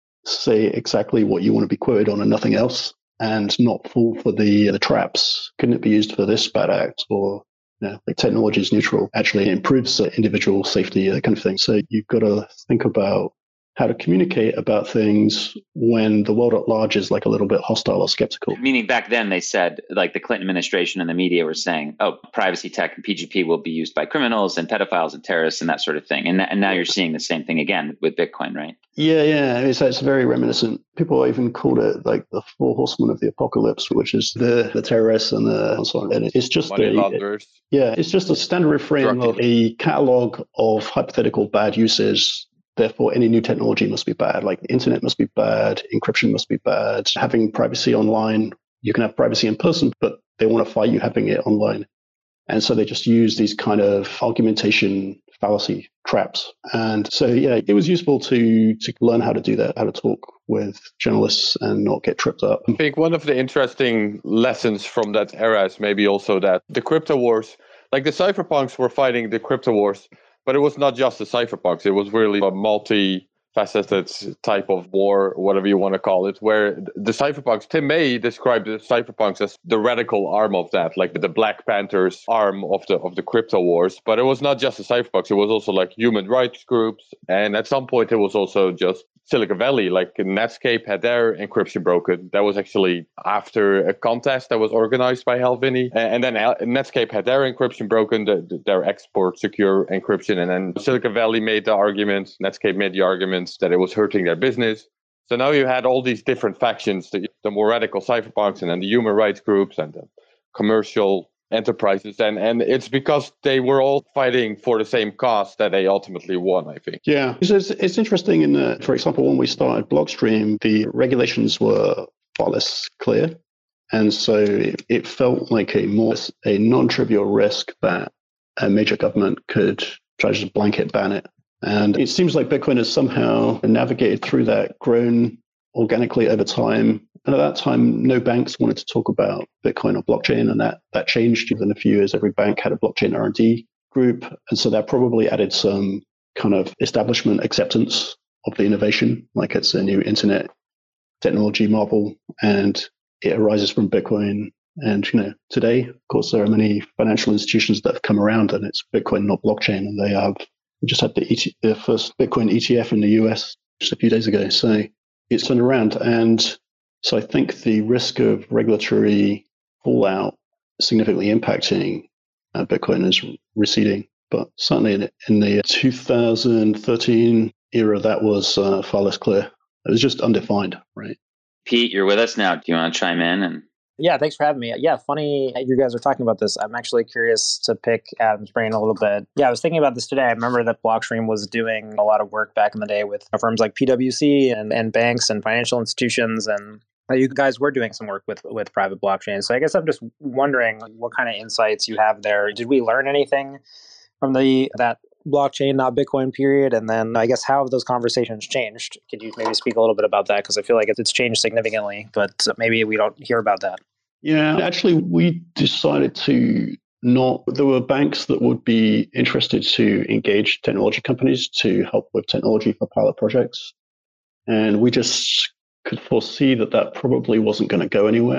say exactly what you want to be quoted on and nothing else, and not fall for the the traps. Couldn't it be used for this bad act? Or you know, like technology is neutral, actually improves individual safety, that kind of thing. So you've got to think about how to communicate about things when the world at large is like a little bit hostile or skeptical. Meaning back then they said, like the Clinton administration and the media were saying, oh, privacy tech and P G P will be used by criminals and pedophiles and terrorists and that sort of thing. And, and now you're seeing the same thing again with Bitcoin, right? Yeah, yeah. It's, it's very reminiscent. People even called it like the four horsemen of the apocalypse, which is the, the terrorists and the and so on. And it's just money a, launderers. Yeah, it's just a standard refrain of a catalog of hypothetical bad uses. Therefore, any new technology must be bad. Like the internet must be bad, encryption must be bad, having privacy online. You can have privacy in person, but they want to fight you having it online. And so they just use these kind of argumentation fallacy traps. And so, yeah, it was useful to to learn how to do that, how to talk with journalists and not get tripped up. I think one of the interesting lessons from that era is maybe also that the crypto wars, like the cypherpunks were fighting the crypto wars, but it was not just the cypherpunks. It was really a multi-faceted type of war, whatever you want to call it, where the cypherpunks, Tim May described the cypherpunks as the radical arm of that, like the Black Panthers arm of the of the crypto wars. But it was not just the cypherpunks. It was also like human rights groups. And at some point, it was also just Silicon Valley, like Netscape had their encryption broken. That was actually after a contest that was organized by Hal Finney. And then Netscape had their encryption broken, the, their export secure encryption. And then Silicon Valley made the argument, Netscape made the arguments that it was hurting their business. So now you had all these different factions, the, the more radical cypherpunks and then the human rights groups and the commercial enterprises, and and it's because they were all fighting for the same cause that they ultimately won, I think. Yeah, it's, it's, it's interesting in that, for example, when we started Blockstream, the regulations were far less clear, and so it, it felt like a more a non-trivial risk that a major government could try to just blanket ban it. And it seems like Bitcoin has somehow navigated through that, grown organically over time. And at that time, no banks wanted to talk about Bitcoin or blockchain, and that, that changed. Within a few years, every bank had a blockchain R and D group. And so that probably added some kind of establishment acceptance of the innovation, like it's a new internet technology marvel, and it arises from Bitcoin. And, you know, today, of course, there are many financial institutions that have come around, and it's Bitcoin, not blockchain. And they have we just had the, E T, the first Bitcoin E T F in the U S just a few days ago. So it's turned around. And so I think the risk of regulatory fallout significantly impacting uh, Bitcoin is receding. But certainly in, in the two thousand thirteen era, that was uh, far less clear. It was just undefined, right? Pete, you're with us now. Do you want to chime in? And Yeah, thanks for having me. Yeah, funny you guys are talking about this. I'm actually curious to pick Adam's brain a little bit. Yeah, I was thinking about this today. I remember that Blockstream was doing a lot of work back in the day with firms like P W C and, and banks and financial institutions, and you guys were doing some work with, with private blockchains. So I guess I'm just wondering what kind of insights you have there. Did we learn anything from the that blockchain, not Bitcoin period? And then I guess how have those conversations changed? Could you maybe speak a little bit about that? Because I feel like it's changed significantly, but maybe we don't hear about that. Yeah, actually, we decided to not, there were banks that would be interested to engage technology companies to help with technology for pilot projects. And we just could foresee that that probably wasn't going to go anywhere.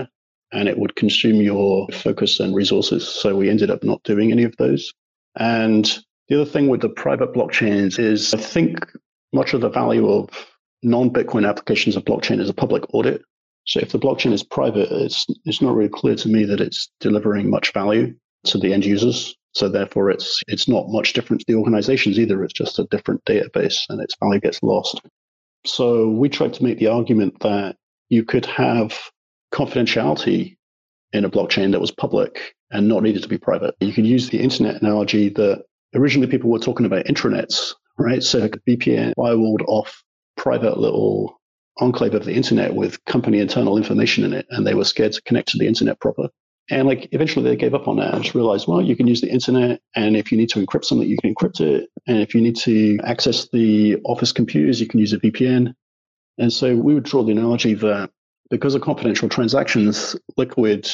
and it would consume your focus and resources. So we ended up not doing any of those. And the other thing with the private blockchains is I think much of the value of non-Bitcoin applications of blockchain is a public audit. So if the blockchain is private, it's it's not really clear to me that it's delivering much value to the end users. So therefore, it's it's not much different to the organizations either. It's just a different database and its value gets lost. So we tried to make the argument that you could have confidentiality in a blockchain that was public and not needed to be private. You could use the internet analogy that originally people were talking about intranets, right? So a V P N firewalled off private little enclave of the internet with company internal information in it, and they were scared to connect to the internet proper. And like eventually they gave up on that and just realized, well, you can use the internet, and if you need to encrypt something, you can encrypt it. And if you need to access the office computers, you can use a V P N. And so we would draw the analogy that because of confidential transactions, Liquid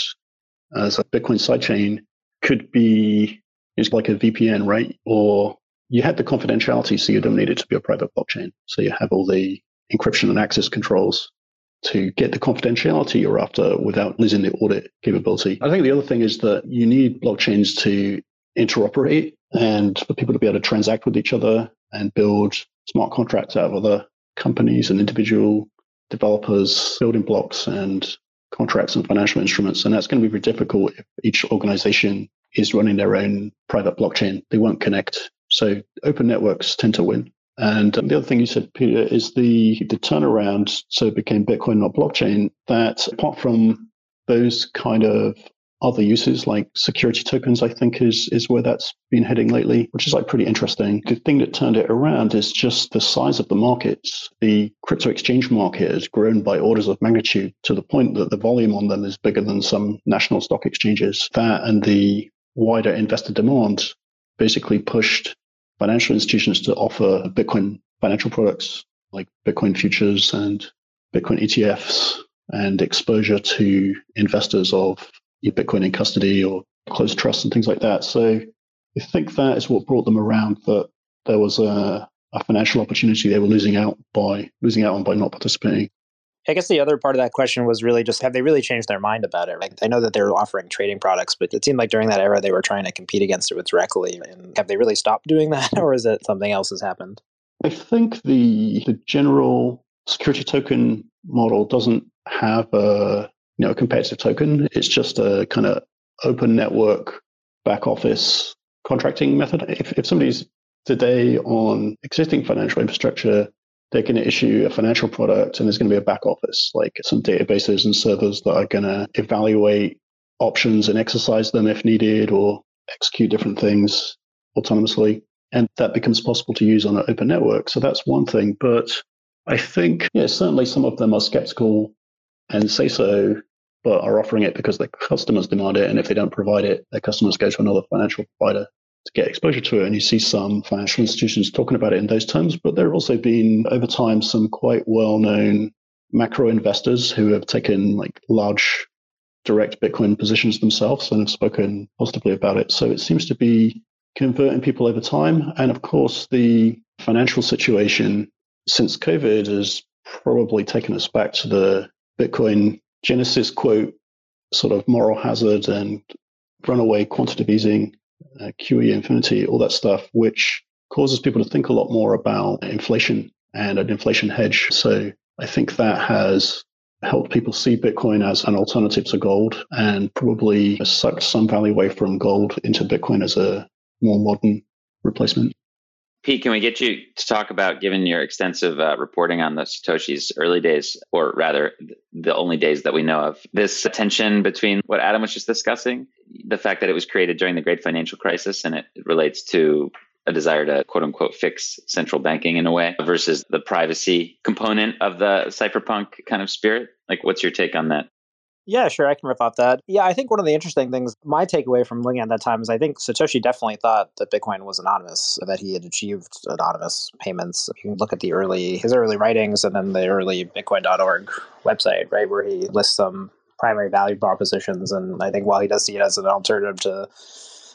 as a Bitcoin sidechain could be it's like a V P N, right? Or you had the confidentiality, so you don't need it to be a private blockchain. So you have all the encryption and access controls to get the confidentiality you're after without losing the audit capability. I think the other thing is that you need blockchains to interoperate and for people to be able to transact with each other and build smart contracts out of other companies and individual developers, building blocks and contracts and financial instruments. And that's going to be very difficult if each organization is running their own private blockchain. They won't connect. So open networks tend to win. And the other thing you said, Peter, is the, the turnaround, so it became Bitcoin, not blockchain, that apart from those kind of other uses like security tokens, I think is is where that's been heading lately, which is like pretty interesting. The thing that turned it around is just the size of the markets. The crypto exchange market has grown by orders of magnitude to the point that the volume on them is bigger than some national stock exchanges. That and the wider investor demand basically pushed financial institutions to offer Bitcoin financial products like Bitcoin futures and Bitcoin E T Fs and exposure to investors of Bitcoin in custody or closed trusts and things like that. So I think that is what brought them around, that there was a, a financial opportunity they were losing out by losing out on by not participating. I guess the other part of that question was really just, have they really changed their mind about it? Like, I know that they were offering trading products, but it seemed like during that era they were trying to compete against it directly. And have they really stopped doing that, or is it something else has happened? I think the the general security token model doesn't have a you know a competitive token. It's just a kind of open network back office contracting method. If if somebody's today on existing financial infrastructure, they're going to issue a financial product and there's going to be a back office, like some databases and servers that are going to evaluate options and exercise them if needed or execute different things autonomously. And that becomes possible to use on an open network. So that's one thing. But I think, yeah, certainly some of them are skeptical and say so, but are offering it because their customers demand it. And if they don't provide it, their customers go to another financial provider to get exposure to it. And you see some financial institutions talking about it in those terms, but there have also been over time some quite well-known macro investors who have taken like large direct Bitcoin positions themselves and have spoken positively about it. So it seems to be converting people over time. And of course, the financial situation since COVID has probably taken us back to the Bitcoin Genesis quote, sort of moral hazard and runaway quantitative easing, Uh, Q E infinity, all that stuff, which causes people to think a lot more about inflation and an inflation hedge. So I think that has helped people see Bitcoin as an alternative to gold and probably sucked some value away from gold into Bitcoin as a more modern replacement. Pete, can we get you to talk about, given your extensive uh, reporting on the Satoshi's early days, or rather the only days that we know of, this tension between what Adam was just discussing, the fact that it was created during the great financial crisis and it relates to a desire to quote unquote fix central banking in a way versus the privacy component of the cypherpunk kind of spirit? Like, what's your take on that? Yeah, sure. I can riff off that. Yeah, I think one of the interesting things, my takeaway from looking at that time is I think Satoshi definitely thought that Bitcoin was anonymous, that he had achieved anonymous payments. You can look at the early, his early writings and then the early Bitcoin dot org website, right, where he lists some primary value propositions. And I think while he does see it as an alternative to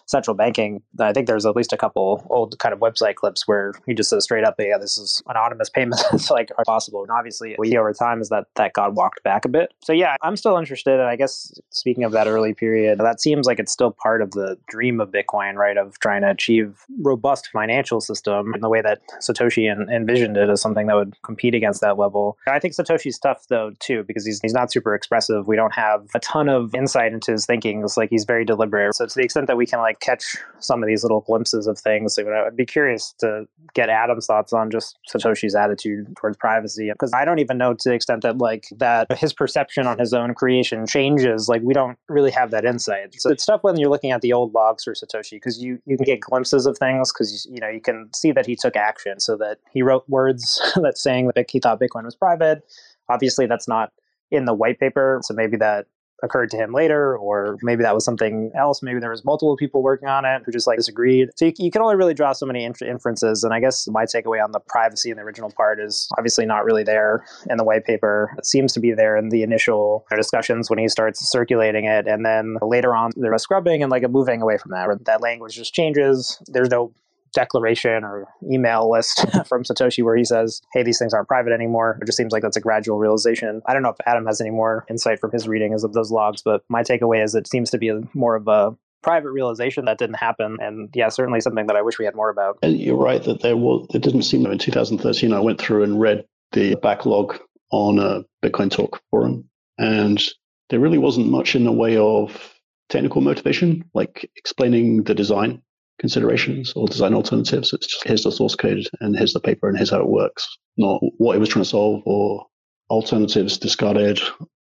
central banking. I think there's at least a couple old kind of website clips where he just says straight up, yeah, this is anonymous payments. It's like are possible. And obviously what we see over time is that that got walked back a bit. So yeah, I'm still interested. And I guess speaking of that early period, that seems like it's still part of the dream of Bitcoin, right? Of trying to achieve robust financial system in the way that Satoshi en- envisioned it as something that would compete against that level. I think Satoshi's tough though too, because he's he's not super expressive. We don't have a ton of insight into his thinking. It's like he's very deliberate. So to the extent that we can like catch some of these little glimpses of things, I'd be curious to get Adam's thoughts on just Satoshi's attitude towards privacy, because I don't even know to the extent that like that his perception on his own creation changes. Like we don't really have that insight. So it's tough when you're looking at the old logs for Satoshi, because you you can get glimpses of things, because you know you can see that he took action, so that he wrote words that's saying that he thought Bitcoin was private. Obviously, that's not in the white paper, so maybe that occurred to him later, or maybe that was something else. Maybe there was multiple people working on it who just like disagreed. So you, you can only really draw so many inf- inferences. And I guess my takeaway on the privacy in the original part is obviously not really there in the white paper. It seems to be there in the initial discussions when he starts circulating it. And then later on, there was scrubbing and like a moving away from that, where that language just changes. There's no declaration or email list from Satoshi where he says, hey, these things aren't private anymore. It just seems like that's a gradual realization. I don't know if Adam has any more insight from his readings of those logs, but my takeaway is it seems to be a, more of a private realization that didn't happen. And yeah, certainly something that I wish we had more about. And you're right that there was, it didn't seem in two thousand thirteen, I went through and read the backlog on a Bitcoin Talk forum, and there really wasn't much in the way of technical motivation, like explaining the design considerations or design alternatives. It's just here's the source code and here's the paper and here's how it works, not what it was trying to solve or alternatives discarded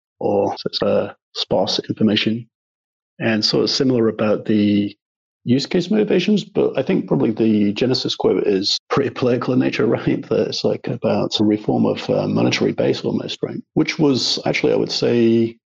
or it's uh, sparse information. And sort of similar about the use case motivations, but I think probably the Genesis quote is pretty political in nature, right? That it's like about a reform of uh, monetary base almost, right? Which was actually, I would say,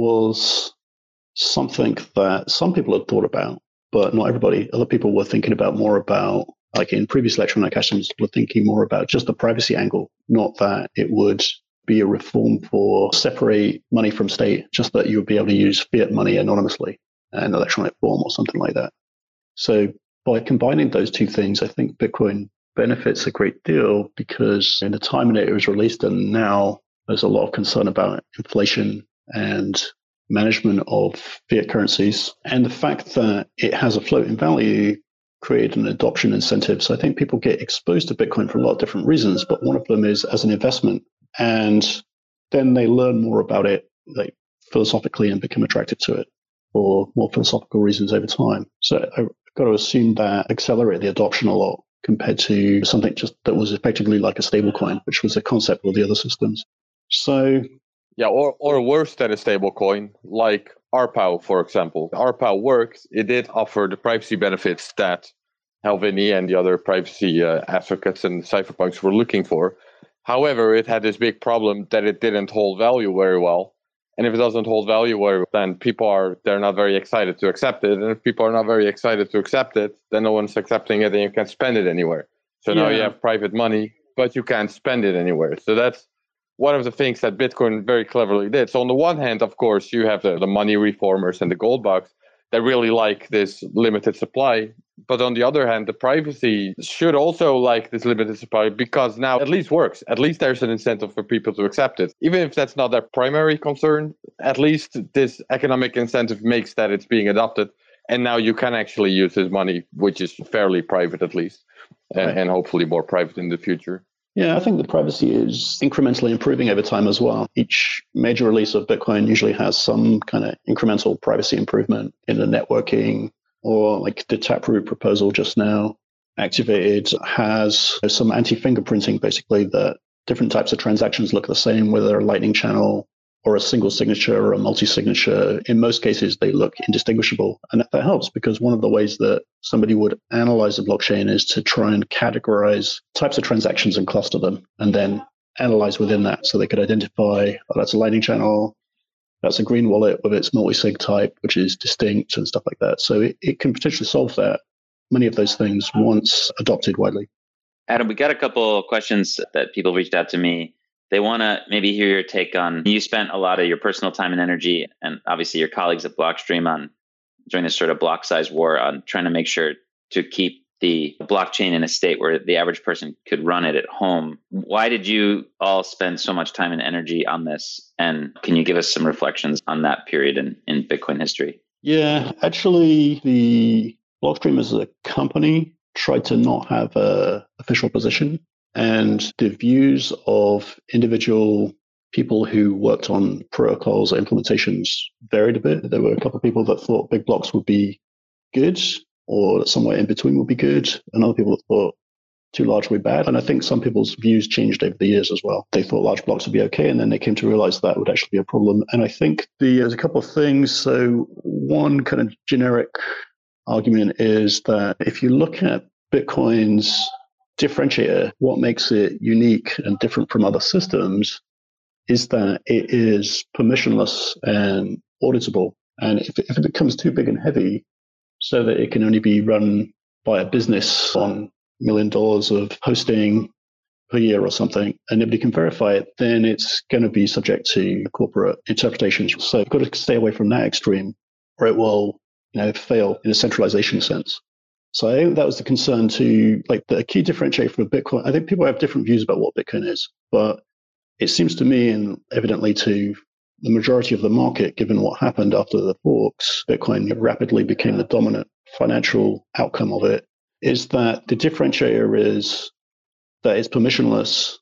was something that some people had thought about, but not everybody. Other people were thinking about more about, like in previous electronic cash systems, were thinking more about just the privacy angle, not that it would be a reform for separate money from state, just that you would be able to use fiat money anonymously in electronic form or something like that. So by combining those two things, I think Bitcoin benefits a great deal, because in the time that it was released and now there's a lot of concern about inflation and management of fiat currencies, and the fact that it has a floating value created an adoption incentive. So I think people get exposed to Bitcoin for a lot of different reasons, but one of them is as an investment, and then they learn more about it, like philosophically, and become attracted to it for more philosophical reasons over time. So I've got to assume that accelerated the adoption a lot compared to something just that was effectively like a stable coin, which was a concept of the other systems. So Yeah, or, or worse than a stable coin, like R P O W, for example. R P O W worked. It did offer the privacy benefits that Halvini and the other privacy uh, advocates and cypherpunks were looking for. However, it had this big problem that it didn't hold value very well. And if it doesn't hold value very well, then people are they're not very excited to accept it. And if people are not very excited to accept it, then no one's accepting it and you can't spend it anywhere. So yeah. Now you have private money, but you can't spend it anywhere. So that's one of the things that Bitcoin very cleverly did. So on the one hand, of course, you have the, the money reformers and the gold bugs that really like this limited supply. But on the other hand, the privacy should also like this limited supply, because now at least works. At least there's an incentive for people to accept it. Even if that's not their primary concern, at least this economic incentive makes that it's being adopted. And now you can actually use this money, which is fairly private at least, and, right. and hopefully more private in the future. Yeah, I think the privacy is incrementally improving over time as well. Each major release of Bitcoin usually has some kind of incremental privacy improvement in the networking, or like the Taproot proposal just now activated has some anti-fingerprinting, basically, that different types of transactions look the same, whether they're a Lightning channel or a single signature or a multi-signature. In most cases, they look indistinguishable. And that helps, because one of the ways that somebody would analyze a blockchain is to try and categorize types of transactions and cluster them, and then analyze within that. So they could identify, oh, that's a Lightning channel, that's a green wallet with its multi-sig type, which is distinct and stuff like that. So it, it can potentially solve that, many of those things, once adopted widely. Adam, we got a couple questions that people reached out to me. They want to maybe hear your take on, you spent a lot of your personal time and energy, and obviously your colleagues at Blockstream, on during this sort of block size war on trying to make sure to keep the blockchain in a state where the average person could run it at home. Why did you all spend so much time and energy on this? And can you give us some reflections on that period in, in Bitcoin history? Yeah, actually, the Blockstream as a company tried to not have a official position, and the views of individual people who worked on protocols or implementations varied a bit. There were a couple of people that thought big blocks would be good, or somewhere in between would be good, and other people that thought too large would be bad. And I think some people's views changed over the years as well. They thought large blocks would be okay, and then they came to realize that would actually be a problem. And I think the, there's a couple of things. So one kind of generic argument is that if you look at Bitcoin's differentiator, what makes it unique and different from other systems is that it is permissionless and auditable. And if it, if it becomes too big and heavy, so that it can only be run by a business on a million dollars of hosting per year or something, and nobody can verify it, then it's going to be subject to corporate interpretations. So you've got to stay away from that extreme, or it will, you know, fail in a centralization sense. So I think that was the concern to, like, the key differentiator for Bitcoin. I think people have different views about what Bitcoin is, but it seems to me, and evidently to the majority of the market, given what happened after the forks, Bitcoin rapidly became the dominant financial outcome of it, is that the differentiator is that it's permissionless,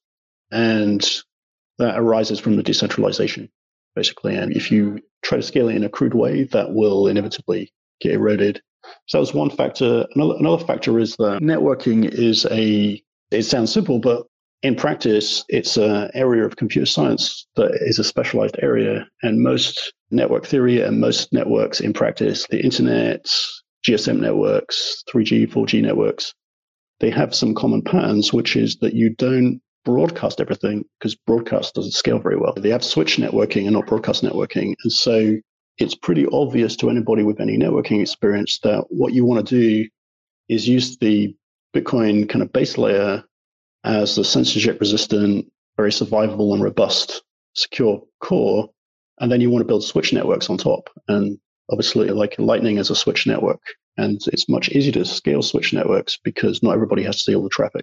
and that arises from the decentralization, basically. And if you try to scale it in a crude way, that will inevitably get eroded. So that was one factor. Another, another factor is that networking is a, it sounds simple, but in practice, it's an area of computer science that is a specialized area. And most network theory and most networks in practice, the internet, G S M networks, three G, four G networks, they have some common patterns, which is that you don't broadcast everything because broadcast doesn't scale very well. They have switch networking and not broadcast networking. And so it's pretty obvious to anybody with any networking experience that what you want to do is use the Bitcoin kind of base layer as the censorship resistant, very survivable and robust, secure core. And then you want to build switch networks on top. And obviously, like Lightning is a switch network. And it's much easier to scale switch networks because not everybody has to see all the traffic.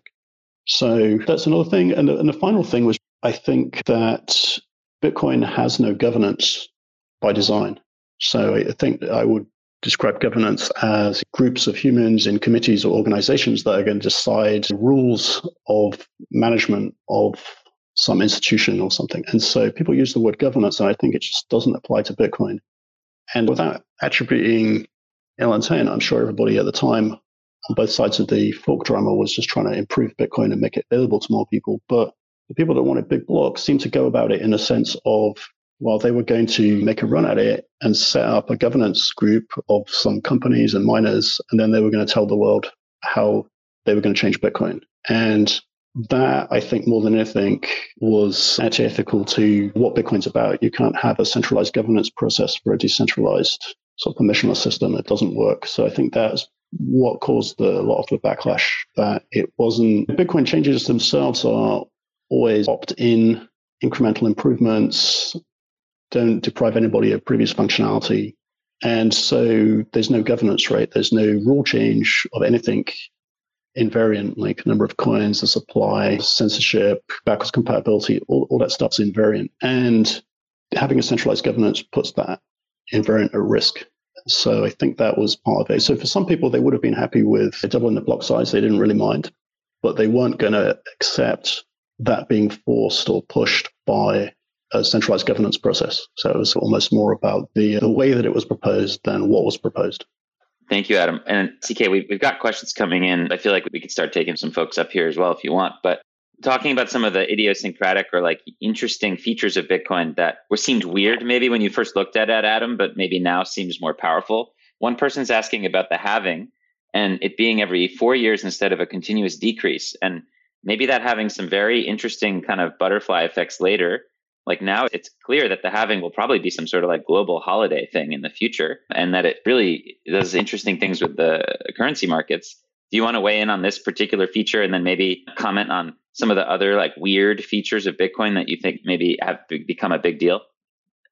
So that's another thing. And the, and the final thing was, I think that Bitcoin has no governance by design. So I think that I would describe governance as groups of humans in committees or organizations that are going to decide the rules of management of some institution or something. And so people use the word governance, and I think it just doesn't apply to Bitcoin. And without attributing ill intent, I'm sure everybody at the time on both sides of the fork drama was just trying to improve Bitcoin and make it available to more people. But the people that wanted big blocks seemed to go about it in a sense of, well, they were going to make a run at it and set up a governance group of some companies and miners, and then they were going to tell the world how they were going to change Bitcoin. And that, I think, more than anything, was antithetical to what Bitcoin's about. You can't have a centralized governance process for a decentralized sort of permissionless system. It doesn't work. So I think that's what caused the, a lot of the backlash, that it wasn't... Bitcoin changes themselves are always opt-in, incremental improvements, don't deprive anybody of previous functionality. And so there's no governance, right? There's no rule change of anything invariant, like number of coins, the supply, censorship, backwards compatibility, all, all that stuff's invariant. And having a centralized governance puts that invariant at risk. So I think that was part of it. So for some people, they would have been happy with doubling the block size. They didn't really mind, but they weren't going to accept that being forced or pushed by a centralized governance process. So it was almost more about the the way that it was proposed than what was proposed. Thank you, Adam. And C K, we've, we've got questions coming in. I feel like we could start taking some folks up here as well if you want. But talking about some of the idiosyncratic or like interesting features of Bitcoin that were seemed weird maybe when you first looked at it, Adam, but maybe now seems more powerful. One person's asking about the halving and it being every four years instead of a continuous decrease. And maybe that having some very interesting kind of butterfly effects later. Like now it's clear that the halving will probably be some sort of like global holiday thing in the future, and that it really does interesting things with the currency markets. Do you want to weigh in on this particular feature and then maybe comment on some of the other like weird features of Bitcoin that you think maybe have become a big deal?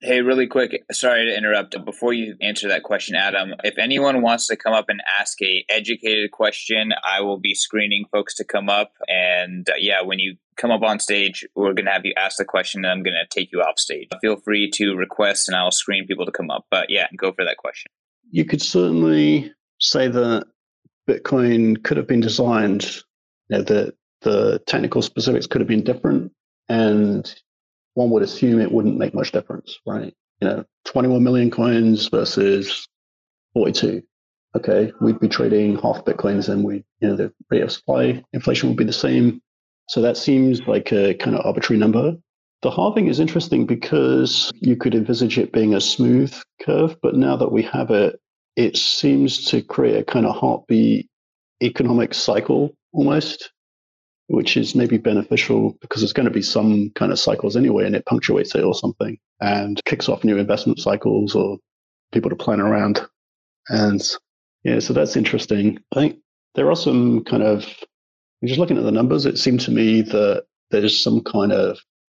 Hey, really quick, sorry to interrupt. Before you answer that question, Adam, if anyone wants to come up and ask a educated question, I will be screening folks to come up. And uh, yeah, when you come up on stage, we're going to have you ask the question and I'm going to take you off stage. Feel free to request and I'll screen people to come up. But yeah, go for that question. You could certainly say that Bitcoin could have been designed, you know, that the technical specifics could have been different, and one would assume it wouldn't make much difference, right? You know, twenty-one million coins versus forty-two. Okay, we'd be trading half Bitcoins and we, you know, the rate of supply inflation would be the same. So that seems like a kind of arbitrary number. The halving is interesting because you could envisage it being a smooth curve, but now that we have it, it seems to create a kind of heartbeat economic cycle almost, which is maybe beneficial because there's going to be some kind of cycles anyway, and it punctuates it or something and kicks off new investment cycles or people to plan around. And yeah, so that's interesting. I think there are some kind of, just looking at the numbers, it seemed to me that there's some kind of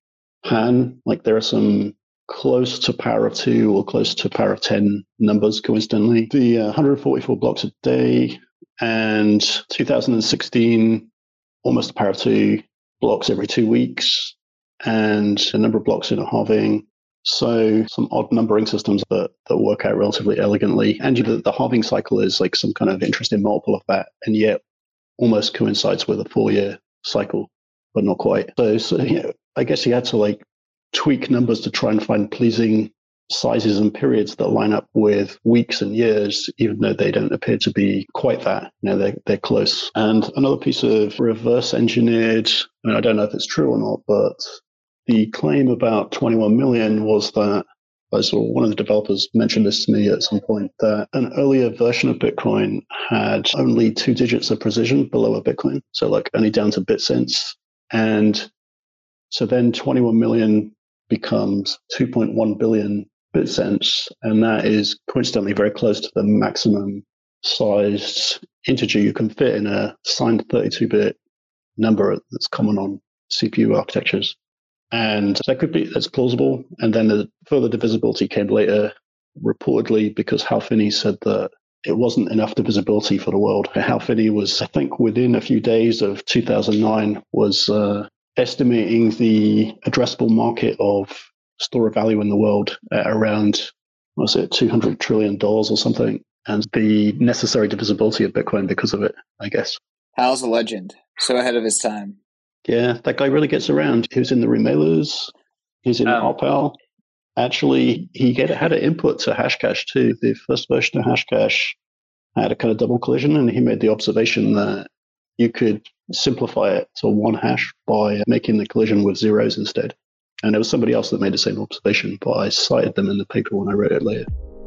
pan, like there are some close to power of two or close to power of ten numbers coincidentally. The uh, one hundred forty-four blocks a day and two thousand sixteen, almost a power of two blocks every two weeks, and a number of blocks in a halving. So some odd numbering systems that, that work out relatively elegantly. And the, the halving cycle is like some kind of interesting multiple of that, and yet almost coincides with a four-year cycle, but not quite. So, so you know, I guess you had to like tweak numbers to try and find pleasing sizes and periods that line up with weeks and years, even though they don't appear to be quite that. You know, they're, they're close. And another piece of reverse engineered, I mean, I don't know if it's true or not, but the claim about twenty-one million was that, I saw one of the developers mentioned this to me at some point, that an earlier version of Bitcoin had only two digits of precision below a Bitcoin. So like only down to bit cents. And so then twenty-one million becomes two point one billion bit cents. And that is coincidentally very close to the maximum sized integer you can fit in a signed thirty-two bit number that's common on C P U architectures. And that could be, that's plausible. And then the further divisibility came later, reportedly because Hal Finney said that it wasn't enough divisibility for the world. Hal Finney was, I think, within a few days of two thousand nine, was uh, estimating the addressable market of store of value in the world at around, what was it, two hundred trillion dollars or something, and the necessary divisibility of Bitcoin because of it, I guess. Hal's a legend. So ahead of his time. Yeah, that guy really gets around. He was in the remailers. He's in Um, Opal. Actually, he get, had an input to Hashcash too. The first version of Hashcash had a kind of double collision, and he made the observation that you could simplify it to one hash by making the collision with zeros instead. And there was somebody else that made the same observation, but I cited them in the paper when I wrote it later.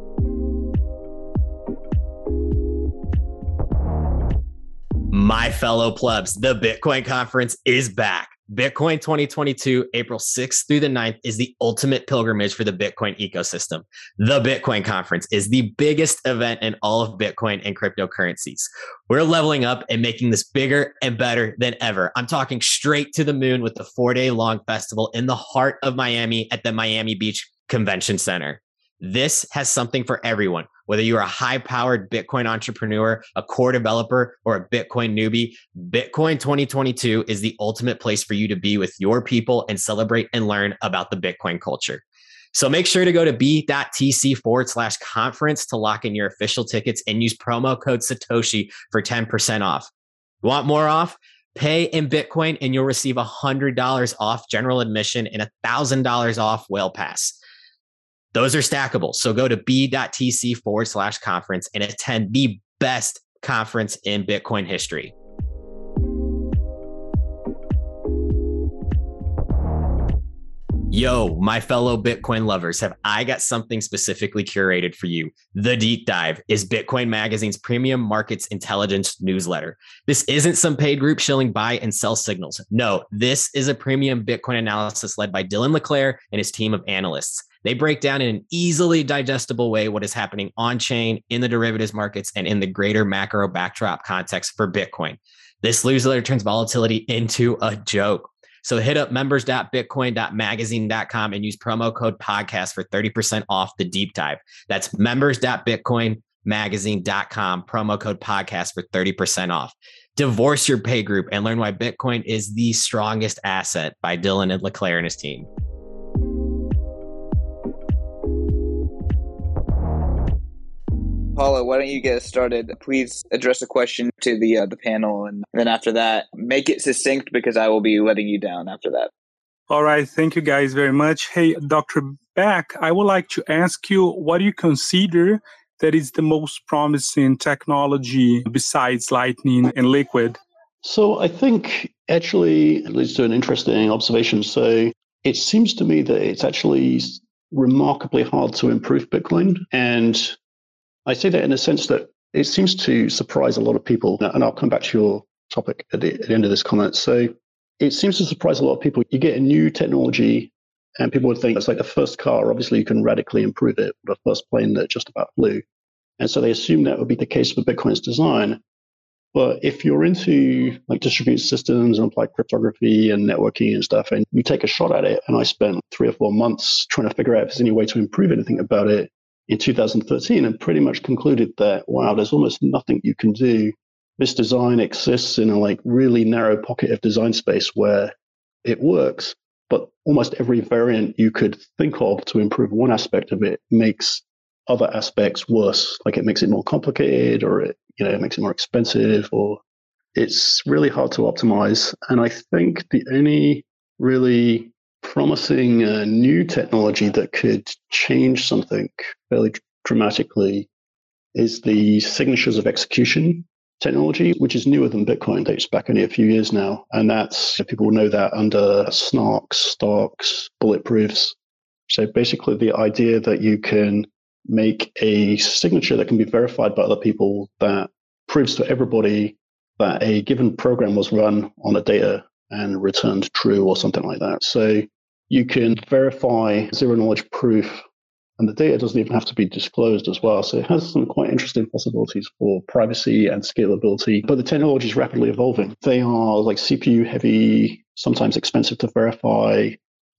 My fellow plebs, the Bitcoin conference is back. Bitcoin twenty twenty-two, April sixth through the ninth, is the ultimate pilgrimage for the Bitcoin ecosystem. The Bitcoin conference is the biggest event in all of Bitcoin and cryptocurrencies. We're leveling up and making this bigger and better than ever. I'm talking straight to the moon with the four-day-long festival in the heart of Miami at the Miami Beach Convention Center. This has something for everyone. Whether you're a high-powered Bitcoin entrepreneur, a core developer, or a Bitcoin newbie, Bitcoin twenty twenty-two is the ultimate place for you to be with your people and celebrate and learn about the Bitcoin culture. So make sure to go to b.tc forward slash conference to lock in your official tickets and use promo code Satoshi for ten percent off. You want more off? Pay in Bitcoin and you'll receive one hundred dollars off general admission and one thousand dollars off Whale Pass. Those are stackable. So go to b.tc forward slash conference and attend the best conference in Bitcoin history. Yo, my fellow Bitcoin lovers, have I got something specifically curated for you. The Deep Dive is Bitcoin Magazine's premium markets intelligence newsletter. This isn't some paid group shilling buy and sell signals. No, this is a premium Bitcoin analysis led by Dylan LeClaire and his team of analysts. They break down in an easily digestible way what is happening on-chain, in the derivatives markets, and in the greater macro backdrop context for Bitcoin. This newsletter turns volatility into a joke. So hit up members dot bitcoin dot magazine dot com and use promo code podcast for thirty percent off the deep dive. That's members dot bitcoin magazine dot com, promo code podcast for thirty percent off. Divorce your pay group and learn why Bitcoin is the strongest asset by Dylan and LeClaire and his team. Paula, why don't you get us started? Please address a question to the uh, the panel, and then after that, make it succinct because I will be letting you down after that. All right. Thank you guys very much. Hey, Doctor Beck, I would like to ask you, what do you consider that is the most promising technology besides Lightning and Liquid? So I think actually it leads to an interesting observation. So it seems to me that it's actually remarkably hard to improve Bitcoin. And I say that in a sense that it seems to surprise a lot of people. And I'll come back to your topic at the, at the end of this comment. So it seems to surprise a lot of people. You get a new technology and people would think it's like the first car. Obviously, you can radically improve it. The first plane that just about flew. And so they assume that would be the case for Bitcoin's design. But if you're into like distributed systems and applied cryptography and networking and stuff, and you take a shot at it, and I spent three or four months trying to figure out if there's any way to improve anything about it in two thousand thirteen, and pretty much concluded that, wow, there's almost nothing you can do. This design exists in a like really narrow pocket of design space where it works, but almost every variant you could think of to improve one aspect of it makes other aspects worse. Like it makes it more complicated, or it, you know, it makes it more expensive, or it's really hard to optimize. And I think the only really promising uh, new technology that could change something fairly dramatically is the signatures of execution technology, which is newer than Bitcoin, dates back only a few years now. And that's, people know that under snarks, stocks, bulletproofs. So basically the idea that you can make a signature that can be verified by other people that proves to everybody that a given program was run on a data and returned true or something like that. So you can verify zero knowledge proof, and the data doesn't even have to be disclosed as well. So it has some quite interesting possibilities for privacy and scalability, but the technology is rapidly evolving. They are like C P U heavy, sometimes expensive to verify,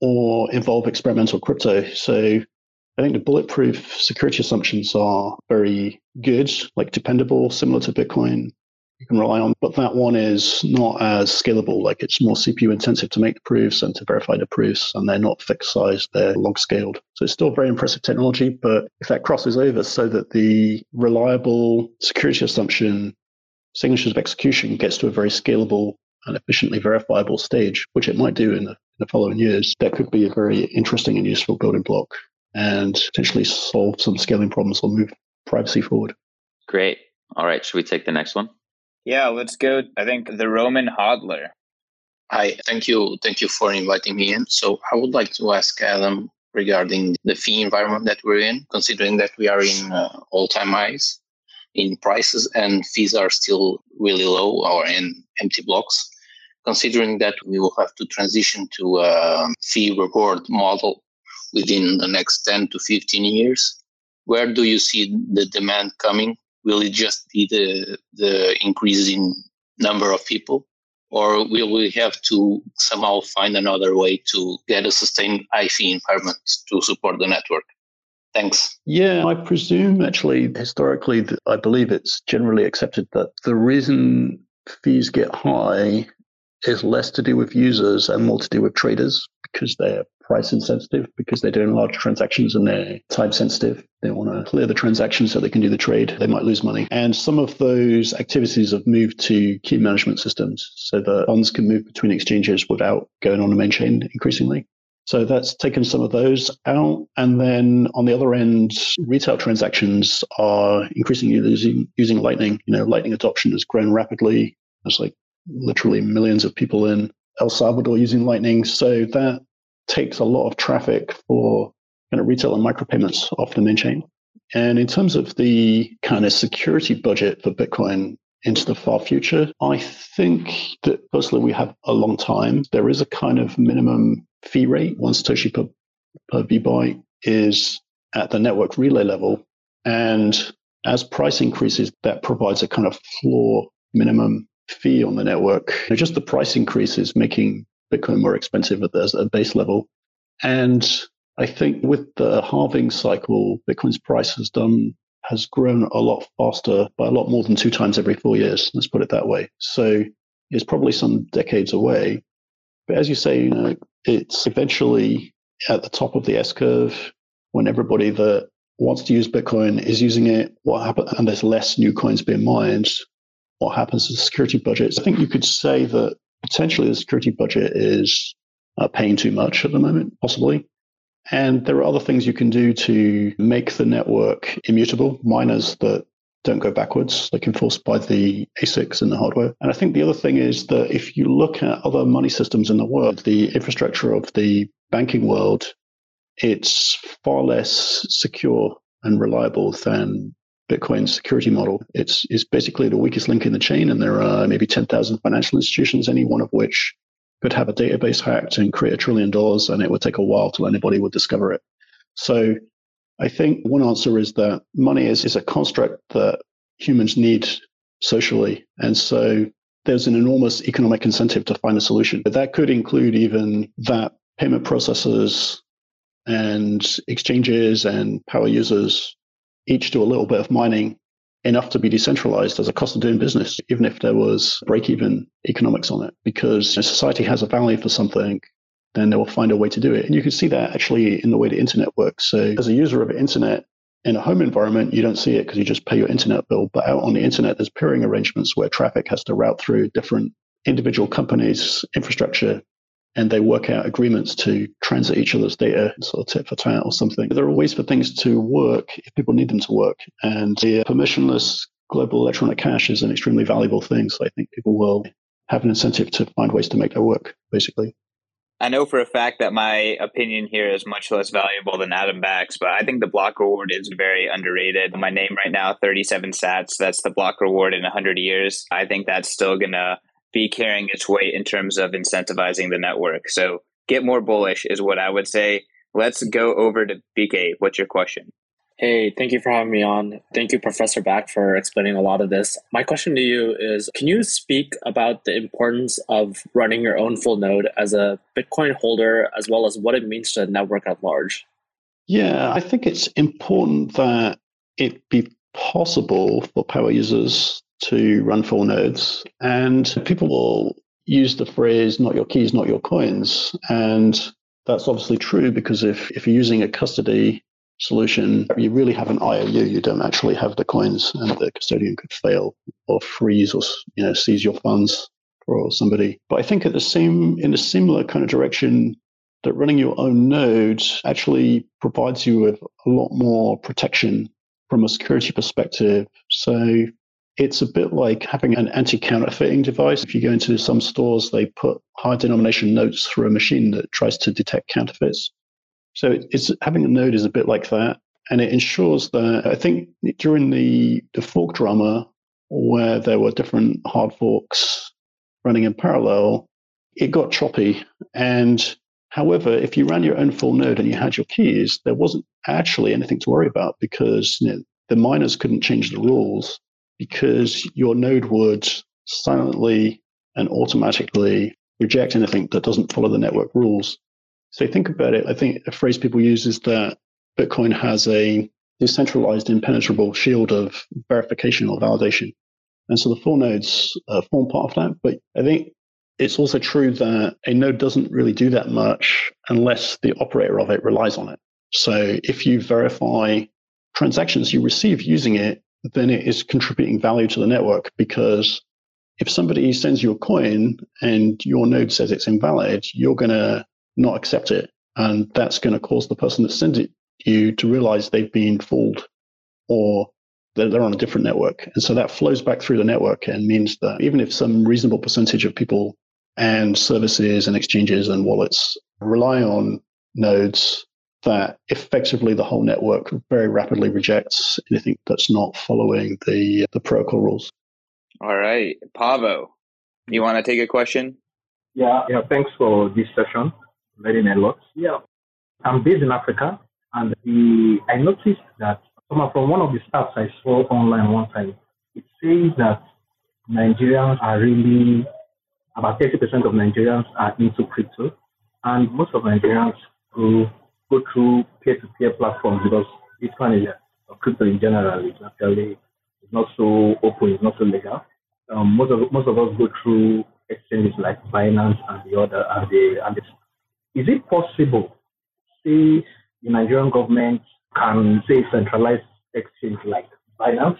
or involve experimental crypto. So I think the bulletproof security assumptions are very good, like dependable, similar to Bitcoin, you can rely on. But that one is not as scalable. Like it's more C P U intensive to make the proofs and to verify the proofs, and they're not fixed size, they're log scaled. So it's still very impressive technology. But if that crosses over so that the reliable security assumption signatures of execution gets to a very scalable and efficiently verifiable stage, which it might do in the, in the following years, that could be a very interesting and useful building block, and potentially solve some scaling problems or move privacy forward. Great. All right. Should we take the next one? Yeah, let's go. I think the Roman Hodler. Hi, thank you. Thank you for inviting me in. So I would like to ask Adam regarding the fee environment that we're in, considering that we are in uh, all-time highs in prices and fees are still really low or in empty blocks. Considering that we will have to transition to a fee reward model within the next ten to fifteen years, where do you see the demand coming? Will it just be the, the increase in number of people? Or will we have to somehow find another way to get a sustained high fee environment to support the network? Thanks. Yeah, I presume actually historically, I believe it's generally accepted that the reason fees get high is less to do with users and more to do with traders, because they're price insensitive, because they're doing large transactions and they're time sensitive. They want to clear the transaction so they can do the trade. They might lose money. And some of those activities have moved to key management systems so that funds can move between exchanges without going on the main chain increasingly. So that's taken some of those out. And then on the other end, retail transactions are increasingly using, using Lightning. You know, Lightning adoption has grown rapidly. There's like literally millions of people in El Salvador using Lightning. So that takes a lot of traffic for kind of retail and micropayments off the main chain. And in terms of the kind of security budget for Bitcoin into the far future, I think that personally we have a long time. There is a kind of minimum fee rate. One Satoshi per, per V byte is at the network relay level. And as price increases, that provides a kind of floor minimum fee on the network. Just the price increase is making Bitcoin more expensive at the, at the base level. And I think with the halving cycle, Bitcoin's price has done has grown a lot faster by a lot more than two times every four years. Let's put it that way. So it's probably some decades away. But as you say, you know, it's eventually at the top of the S curve when everybody that wants to use Bitcoin is using it. What happens? And there's less new coins being mined. What happens to the security budgets? I think you could say that potentially the security budget is uh, paying too much at the moment, possibly. And there are other things you can do to make the network immutable, miners that don't go backwards, like enforced by the A SICs and the hardware. And I think the other thing is that if you look at other money systems in the world, the infrastructure of the banking world, it's far less secure and reliable than Bitcoin's security model. It's, it's basically the weakest link in the chain, and there are maybe ten thousand financial institutions, any one of which could have a database hacked and create a trillion dollars, and it would take a while till anybody would discover it. So I think one answer is that money is, is a construct that humans need socially. And so there's an enormous economic incentive to find a solution. But that could include even that payment processors and exchanges and power users each do a little bit of mining, enough to be decentralized as a cost of doing business, even if there was break-even economics on it. Because if society has a value for something, then they will find a way to do it. And you can see that actually in the way the internet works. So as a user of the internet in a home environment, you don't see it because you just pay your internet bill. But out on the internet, there's peering arrangements where traffic has to route through different individual companies' infrastructure, and they work out agreements to transit each other's data, sort of tit for tat or something. There are ways for things to work if people need them to work. And the permissionless global electronic cash is an extremely valuable thing. So I think people will have an incentive to find ways to make that work, basically. I know for a fact that my opinion here is much less valuable than Adam Back's, but I think the block reward is very underrated. My name right now, thirty-seven sats, that's the block reward in one hundred years. I think that's still going to be carrying its weight in terms of incentivizing the network. So get more bullish is what I would say. Let's go over to B K. What's your question? Hey, thank you for having me on. Thank you, Professor Back, for explaining a lot of this. My question to you is, can you speak about the importance of running your own full node as a Bitcoin holder, as well as what it means to the network at large? Yeah, I think it's important that it be possible for power users to run full nodes. And people will use the phrase, not your keys, not your coins. And that's obviously true because if, if you're using a custody solution, you really have an I O U. You don't actually have the coins, and the custodian could fail or freeze or you know seize your funds for somebody. But I think at the same in a similar kind of direction, that running your own node actually provides you with a lot more protection from a security perspective. So it's a bit like having an anti-counterfeiting device. If you go into some stores, they put high denomination notes through a machine that tries to detect counterfeits. So it's having a node is a bit like that. And it ensures that, I think during the, the fork drama, where there were different hard forks running in parallel, it got choppy. And however, if you ran your own full node and you had your keys, there wasn't actually anything to worry about because you know, the miners couldn't change the rules because your node would silently and automatically reject anything that doesn't follow the network rules. So think about it. I think a phrase people use is that Bitcoin has a decentralized, impenetrable shield of verification or validation. And so the full nodes uh, form part of that. But I think it's also true that a node doesn't really do that much unless the operator of it relies on it. So if you verify transactions you receive using it, then it is contributing value to the network, because if somebody sends you a coin and your node says it's invalid, you're going to not accept it. And that's going to cause the person that sends it you to realize they've been fooled or that they're on a different network. And so that flows back through the network and means that even if some reasonable percentage of people and services and exchanges and wallets rely on nodes, that effectively the whole network very rapidly rejects anything that's not following the the protocol rules. All right. Pavo, you want to take a question? Yeah, yeah. Thanks for this session. Learning a lot. Yeah. I'm based in Africa, and the, I noticed that from one of the stats I saw online one time, it says that Nigerians are really about thirty percent of Nigerians are into crypto, and most of Nigerians who go through peer-to-peer platforms because Bitcoin is uh, crypto in general is actually not so open, it's not so legal. Um, most of most of us go through exchanges like Binance and the other, and the and the, is it possible, say the Nigerian government can say centralized exchange like Binance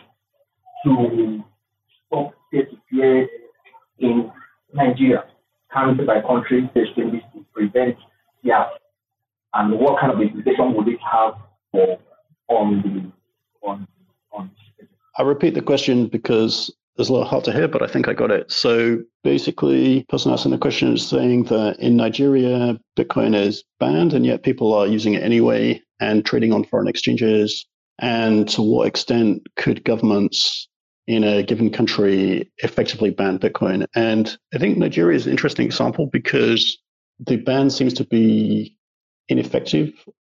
to stop peer-to-peer in Nigeria, country by country exchanges to prevent yeah, and what kind of implication would it have for on the on on? I'll repeat the question because there's a lot hard to hear, but I think I got it. So basically, the person asking the question is saying that in Nigeria, Bitcoin is banned, and yet people are using it anyway and trading on foreign exchanges. And to what extent could governments in a given country effectively ban Bitcoin? And I think Nigeria is an interesting example because the ban seems to be ineffective,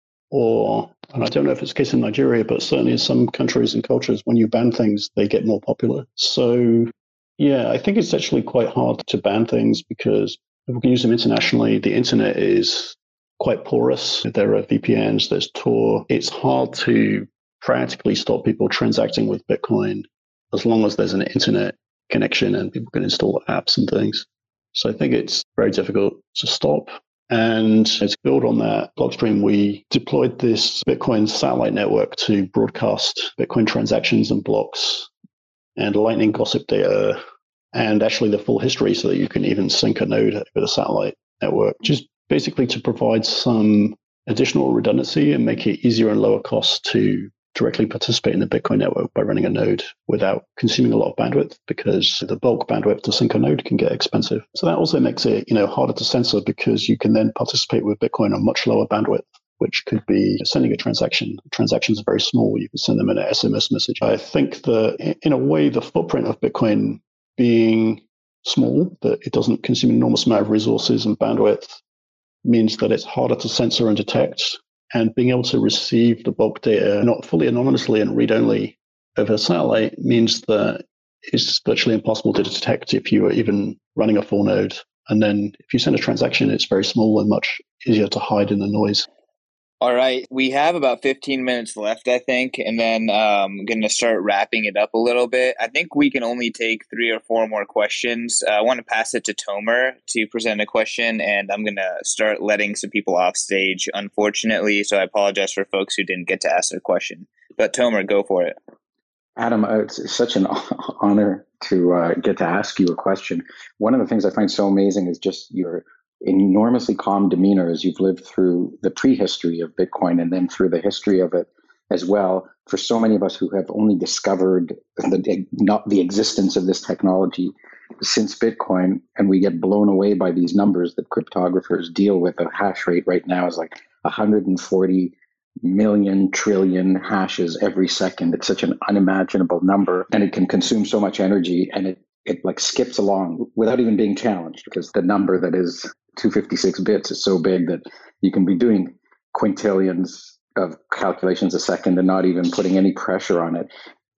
or, and I don't know if it's the case in Nigeria, but certainly in some countries and cultures, when you ban things, they get more popular. So, yeah, I think it's actually quite hard to ban things because people can use them internationally. The internet is quite porous. There are V P Ns, there's Tor. It's hard to practically stop people transacting with Bitcoin as long as there's an internet connection and people can install apps and things. So I think it's very difficult to stop. And to build on that, Blockstream, we deployed this Bitcoin satellite network to broadcast Bitcoin transactions and blocks and Lightning gossip data and actually the full history so that you can even sync a node over the satellite network, just basically to provide some additional redundancy and make it easier and lower cost to directly participate in the Bitcoin network by running a node without consuming a lot of bandwidth, because the bulk bandwidth to sync a node can get expensive. So that also makes it, you know, harder to censor because you can then participate with Bitcoin on much lower bandwidth, which could be sending a transaction. Transactions are very small. You can send them in an S M S message. I think that in a way, the footprint of Bitcoin being small, that it doesn't consume an enormous amount of resources and bandwidth, means that it's harder to censor and detect. And being able to receive the bulk data not fully anonymously and read-only over satellite means that it's virtually impossible to detect if you are even running a full node. And then if you send a transaction, it's very small and much easier to hide in the noise. All right. We have about fifteen minutes left, I think, and then um, I'm going to start wrapping it up a little bit. I think we can only take three or four more questions. Uh, I want to pass it to Tomer to present a question, and I'm going to start letting some people off stage, unfortunately, so I apologize for folks who didn't get to ask their question. But Tomer, go for it. Adam, uh, it's such an honor to uh, get to ask you a question. One of the things I find so amazing is just your enormously calm demeanor as you've lived through the prehistory of Bitcoin and then through the history of it as well. For so many of us who have only discovered the, not the existence of this technology since Bitcoin, and we get blown away by these numbers that cryptographers deal with. A hash rate right now is like one hundred forty million trillion hashes every second. It's such an unimaginable number, and it can consume so much energy, and it it like skips along without even being challenged, because the number that is two hundred fifty-six bits is so big that you can be doing quintillions of calculations a second and not even putting any pressure on it.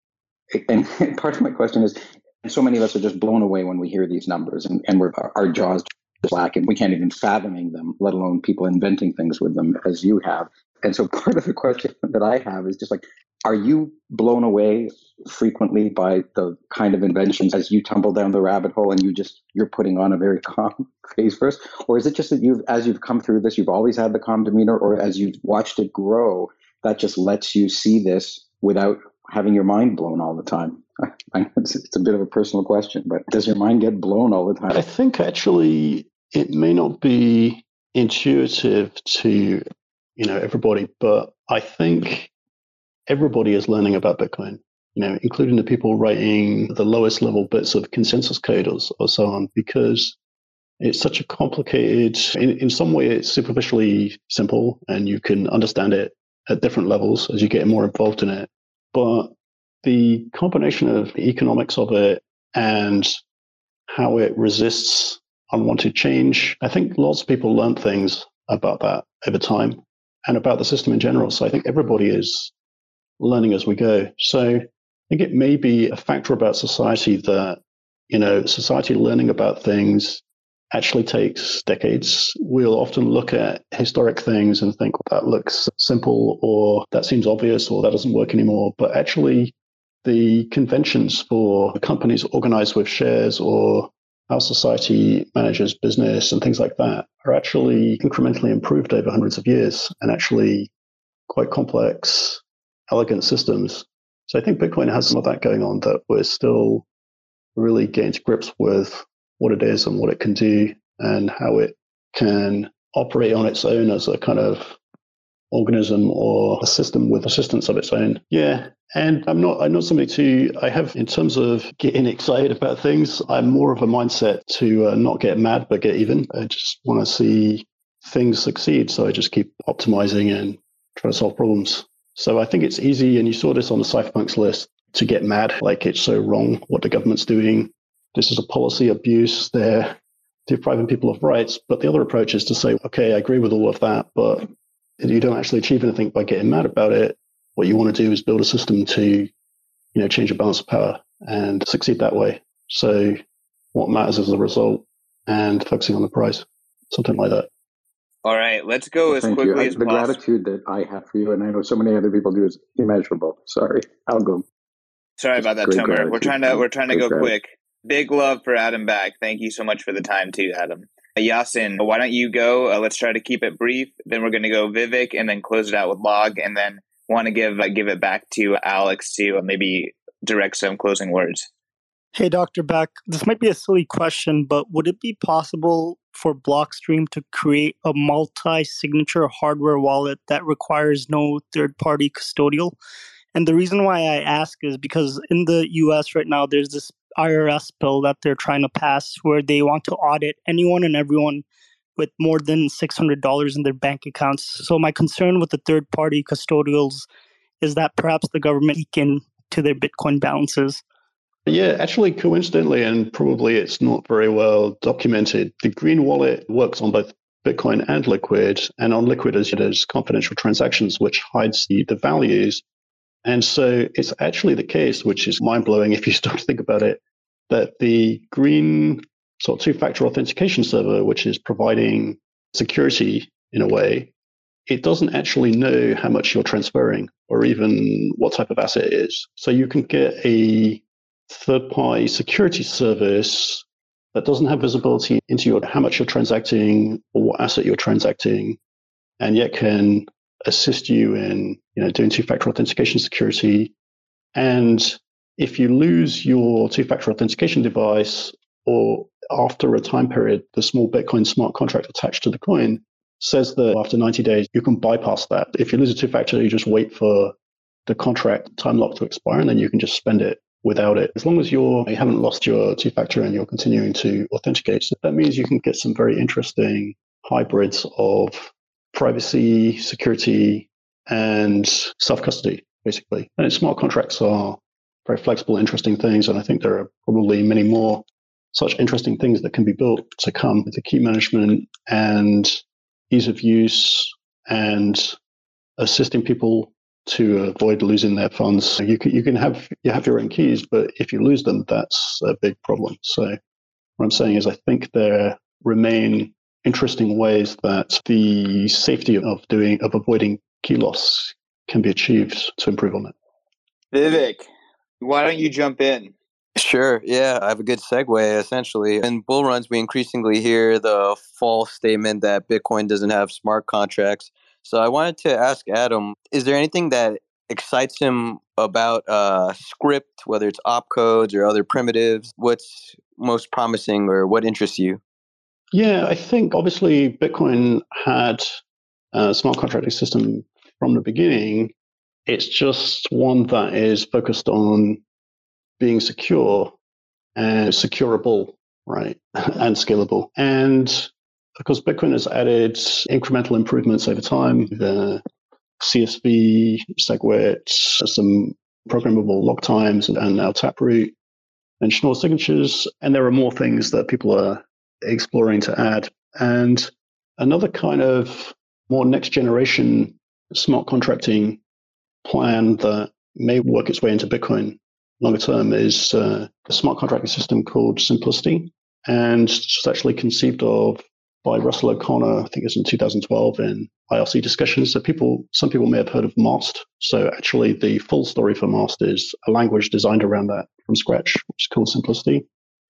And part of my question is, so many of us are just blown away when we hear these numbers, and, and we're, our jaws just slack, and we can't even fathoming them, let alone people inventing things with them as you have. And so part of the question that I have is just like, are you blown away frequently by the kind of inventions as you tumble down the rabbit hole and you just, you're putting on a very calm face first? Or is it just that you've, as you've come through this, you've always had the calm demeanor, or as you've watched it grow, that just lets you see this without having your mind blown all the time? It's, it's a bit of a personal question, but does your mind get blown all the time? I think actually it may not be intuitive to, you know, everybody, but I think everybody is learning about Bitcoin, you know, including the people writing the lowest level bits of consensus code or, or so on, because it's such a complicated, in, in some way it's superficially simple and you can understand it at different levels as you get more involved in it. But the combination of the economics of it and how it resists unwanted change, I think lots of people learn things about that over time and about the system in general. So I think everybody is learning as we go. So I think it may be a factor about society that, you know, society learning about things actually takes decades. We'll often look at historic things and think, well, that looks simple, or that seems obvious, or that doesn't work anymore. But actually, the conventions for companies organized with shares or how society manages business and things like that are actually incrementally improved over hundreds of years, and actually quite complex, elegant systems. So I think Bitcoin has some of that going on, that we're still really getting to grips with what it is and what it can do and how it can operate on its own as a kind of organism or a system with assistance of its own. Yeah. And I'm not I'm not somebody to I have, in terms of getting excited about things, I'm more of a mindset to uh, not get mad but get even. I just want to see things succeed. So I just keep optimizing and try to solve problems. So I think it's easy, and you saw this on the cypherpunks list, to get mad, like it's so wrong what the government's doing. This is a policy abuse. They're depriving people of rights. But the other approach is to say, okay, I agree with all of that, but you don't actually achieve anything by getting mad about it. What you want to do is build a system to, you know, change the balance of power and succeed that way. So what matters is the result, and focusing on the price, something like that. All right, let's go well, as quickly you. as the possible. Gratitude that I have for you, and I know so many other people do, is immeasurable. Sorry, I'll go. Sorry about that, Great Tomer. gratitude. We're trying to we're trying to Great go gratitude. quick. Big love for Adam Back. Thank you so much for the time too, Adam. Yasin, why don't you go? Uh, let's try to keep it brief. Then we're going to go Vivek, and then close it out with Log, and then want to give uh, give it back to Alex to uh, maybe direct some closing words. Hey, Doctor Beck, this might be a silly question, but would it be possible for Blockstream to create a multi-signature hardware wallet that requires no third-party custodial? And the reason why I ask is because in the U S right now, there's this I R S bill that they're trying to pass where they want to audit anyone and everyone with more than six hundred dollars in their bank accounts. So my concern with the third-party custodials is that perhaps the government leak into their Bitcoin balances. Yeah, actually, coincidentally, and probably it's not very well documented, the Green Wallet works on both Bitcoin and Liquid. And on Liquid, there's confidential transactions, which hides the, the values. And so it's actually the case, which is mind-blowing if you start to think about it, that the Green sort of two-factor authentication server, which is providing security in a way, it doesn't actually know how much you're transferring or even what type of asset it is. So you can get a third-party security service that doesn't have visibility into your, how much you're transacting or what asset you're transacting, and yet can assist you in, you know, doing two-factor authentication security. And if you lose your two-factor authentication device, or after a time period, the small Bitcoin smart contract attached to the coin says that after ninety days, you can bypass that. If you lose a two-factor, you just wait for the contract time lock to expire, and then you can just spend it without it. As long as you're, you haven't lost your two-factor and you're continuing to authenticate, so that means you can get some very interesting hybrids of privacy, security, and self-custody, basically. And smart contracts are very flexible, interesting things, and I think there are probably many more such interesting things that can be built to come with the key management and ease of use and assisting people to avoid losing their funds. You can you can have you have your own keys, but if you lose them, that's a big problem. So what I'm saying is I think there remain interesting ways that the safety of doing of avoiding key loss can be achieved to improve on it. Vivek, why don't you jump in? Sure. Yeah, I have a good segue. Essentially, in bull runs, we increasingly hear the false statement that Bitcoin doesn't have smart contracts. So I wanted to ask Adam, is there anything that excites him about uh, script, whether it's opcodes or other primitives? What's most promising, or what interests you? Yeah, I think obviously Bitcoin had a smart contracting system from the beginning. It's just one that is focused on being secure and securable, right, and scalable. And of course, Bitcoin has added incremental improvements over time, the C S V, SegWit, some programmable log times, and now Taproot and Schnorr signatures. And there are more things that people are exploring to add. And another kind of more next generation smart contracting plan that may work its way into Bitcoin longer term is uh, a smart contracting system called Simplicity. And it was actually conceived of by Russell O'Connor, I think it was in two thousand twelve in I R C discussions. So people, some people may have heard of MAST. So actually the full story for MAST is a language designed around that from scratch, which is called Simplicity.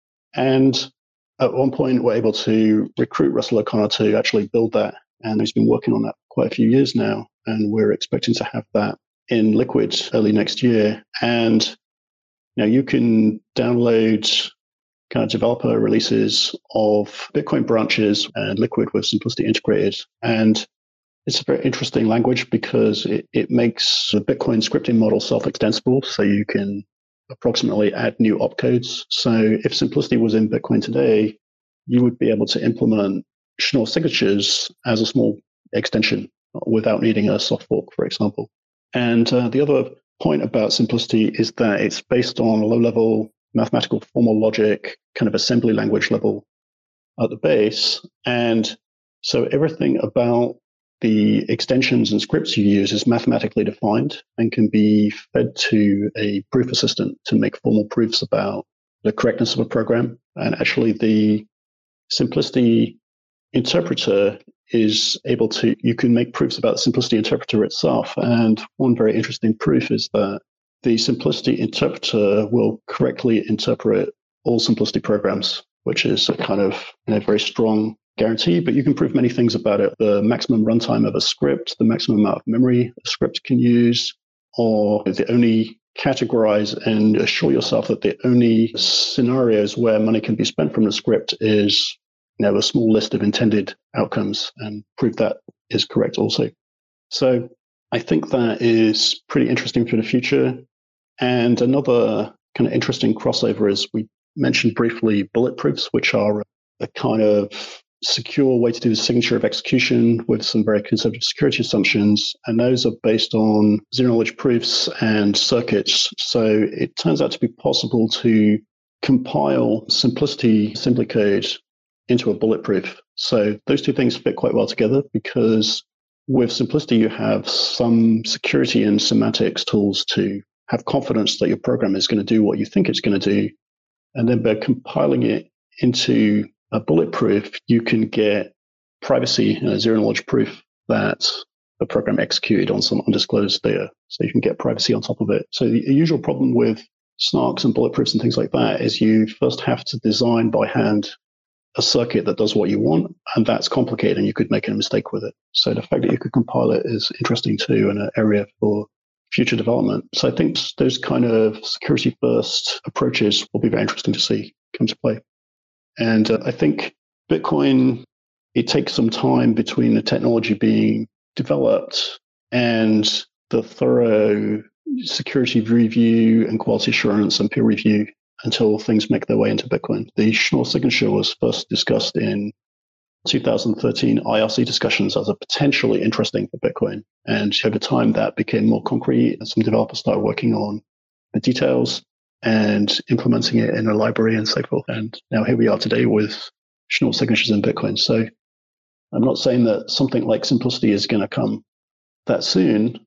And at one point we're able to recruit Russell O'Connor to actually build that. And he's been working on that for quite a few years now. And we're expecting to have that in Liquid early next year. And now you can download kind of developer releases of Bitcoin branches and Liquid with Simplicity integrated. And it's a very interesting language because it, it makes the Bitcoin scripting model self-extensible. So you can approximately add new opcodes. So if Simplicity was in Bitcoin today, you would be able to implement Schnorr signatures as a small extension without needing a soft fork, for example. And uh, the other point about Simplicity is that it's based on a low-level mathematical formal logic, kind of assembly language level at the base. And so everything about the extensions and scripts you use is mathematically defined and can be fed to a proof assistant to make formal proofs about the correctness of a program. And actually the Simplicity interpreter is able to, you can make proofs about the Simplicity interpreter itself. And one very interesting proof is that the Simplicity interpreter will correctly interpret all Simplicity programs, which is a kind of you know, very strong guarantee, but you can prove many things about it. The maximum runtime of a script, the maximum amount of memory a script can use, or the only categorize and assure yourself that the only scenarios where money can be spent from the script is you know, a small list of intended outcomes, and prove that is correct also. So I think that is pretty interesting for the future. And another kind of interesting crossover is we mentioned briefly bullet proofs, which are a kind of secure way to do the signature of execution with some very conservative security assumptions. And those are based on zero knowledge proofs and circuits. So it turns out to be possible to compile Simplicity assembly code into a bulletproof. So those two things fit quite well together because with Simplicity, you have some security and semantics tools to have confidence that your program is going to do what you think it's going to do. And then by compiling it into a bulletproof, you can get privacy and a zero knowledge proof that the program executed on some undisclosed data. So you can get privacy on top of it. So the usual problem with snarks and bulletproofs and things like that is you first have to design by hand a circuit that does what you want, and that's complicated and you could make a mistake with it. So the fact that you could compile it is interesting too, and an area for future development. So I think those kind of security first approaches will be very interesting to see come to play. And uh, I think Bitcoin, it takes some time between the technology being developed and the thorough security review and quality assurance and peer review until things make their way into Bitcoin. The Schnorr signature was first discussed in two thousand thirteen I R C discussions as a potentially interesting for Bitcoin. And over time, that became more concrete, and some developers started working on the details and implementing it in a library and so forth. And now here we are today with Schnorr signatures in Bitcoin. So I'm not saying that something like Simplicity is going to come that soon,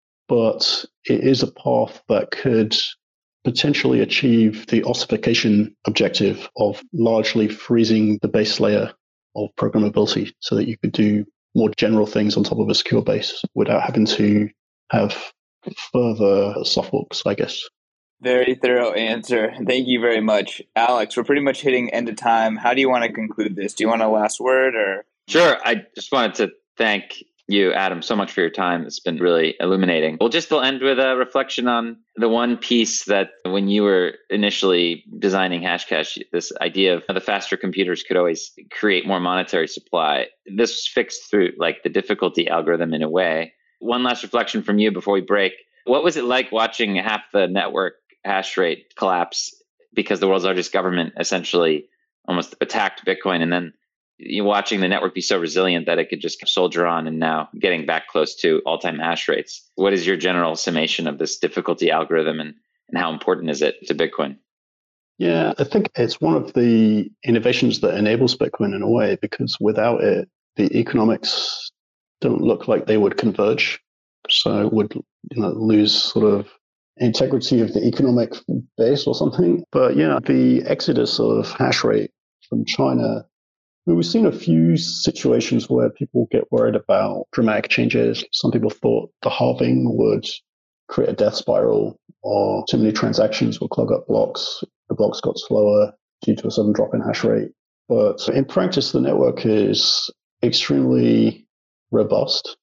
but it is a path that could potentially achieve the ossification objective of largely freezing the base layer of programmability so that you could do more general things on top of a secure base without having to have further soft forks, I guess. Very thorough answer. Thank you very much. Alex, we're pretty much hitting end of time. How do you want to conclude this? Do you want a last word or? Sure. I just wanted to thank you, Adam, so much for your time. It's been really illuminating. We'll just we'll end with a reflection on the one piece that when you were initially designing Hashcash, this idea of the faster computers could always create more monetary supply. This was fixed through like the difficulty algorithm in a way. One last reflection from you before we break. What was it like watching half the network hash rate collapse because the world's largest government essentially almost attacked Bitcoin, and then you watching the network be so resilient that it could just soldier on and now getting back close to all-time hash rates? What is your general summation of this difficulty algorithm, and, and how important is it to Bitcoin? Yeah, I think it's one of the innovations that enables Bitcoin in a way, because without it, the economics don't look like they would converge. So it would you know, lose sort of integrity of the economic base or something. But yeah, the exodus of hash rate from China, I mean, we've seen a few situations where people get worried about dramatic changes. Some people thought the halving would create a death spiral, or too many transactions will clog up blocks. The blocks got slower due to a sudden drop in hash rate. But in practice, the network is extremely robust.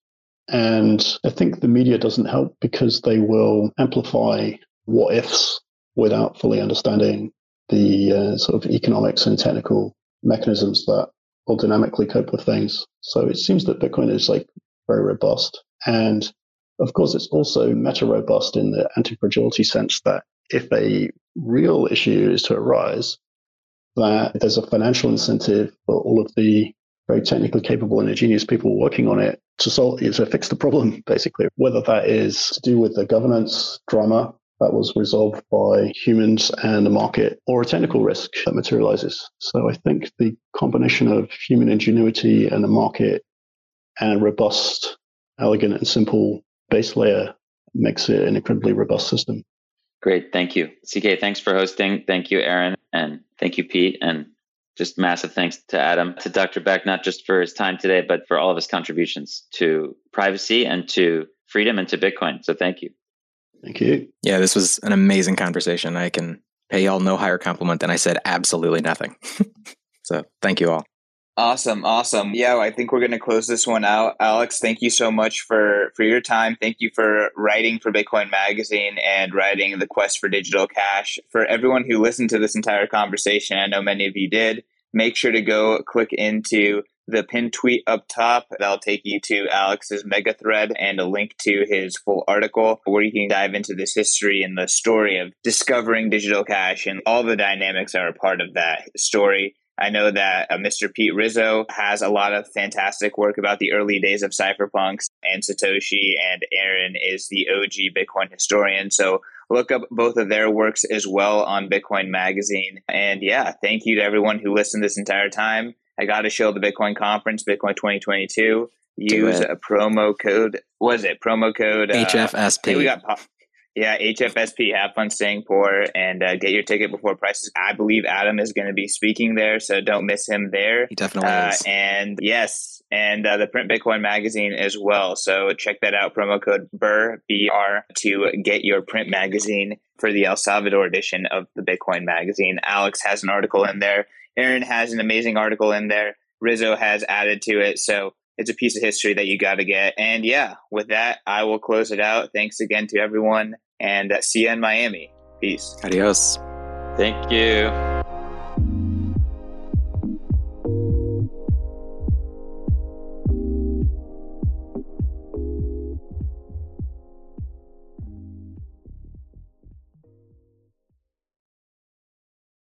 And I think the media doesn't help because they will amplify what ifs without fully understanding the uh, sort of economics and technical mechanisms that will dynamically cope with things. So it seems that Bitcoin is like very robust. And of course, it's also meta robust in the anti-fragility sense that if a real issue is to arise, that there's a financial incentive for all of the very technically capable and ingenious people working on it to solve, to fix the problem, basically. Whether that is to do with the governance drama that was resolved by humans and the market, or a technical risk that materializes. So I think the combination of human ingenuity and the market and robust, elegant, and simple base layer makes it an incredibly robust system. Great. Thank you. C K, thanks for hosting. Thank you, Aaron. And thank you, Pete. And just massive thanks to Adam, to Doctor Beck, not just for his time today, but for all of his contributions to privacy and to freedom and to Bitcoin. So thank you. Thank you. Yeah, this was an amazing conversation. I can pay y'all no higher compliment than I said absolutely nothing. So thank you all. Awesome. Awesome. Yeah, I think we're going to close this one out. Alex, thank you so much for, for your time. Thank you for writing for Bitcoin Magazine and writing The Quest for Digital Cash. For everyone who listened to this entire conversation, I know many of you did, make sure to go click into the pinned tweet up top. That'll take you to Alex's mega thread and a link to his full article where you can dive into this history and the story of discovering digital cash and all the dynamics that are part of that story. I know that uh, Mister Pete Rizzo has a lot of fantastic work about the early days of cypherpunks and Satoshi, and Aaron is the O G Bitcoin historian. So look up both of their works as well on Bitcoin Magazine. And yeah, thank you to everyone who listened this entire time. I got to show the Bitcoin conference, Bitcoin twenty twenty-two. Use a promo code. What is it? Promo code uh, H F S P. We got pop- yeah, H F S P. Have fun staying poor, and uh, get your ticket before prices. I believe Adam is going to be speaking there, so don't miss him there. He definitely uh, is. And yes, and uh, the Print Bitcoin magazine as well. So check that out. Promo code B R R B R to get your print magazine for the El Salvador edition of the Bitcoin magazine. Alex has an article in there. Aaron has an amazing article in there. Rizzo has added to it. So it's a piece of history that you got to get. And yeah, with that, I will close it out. Thanks again to everyone, and uh, see you in Miami. Peace. Adios. Thank you.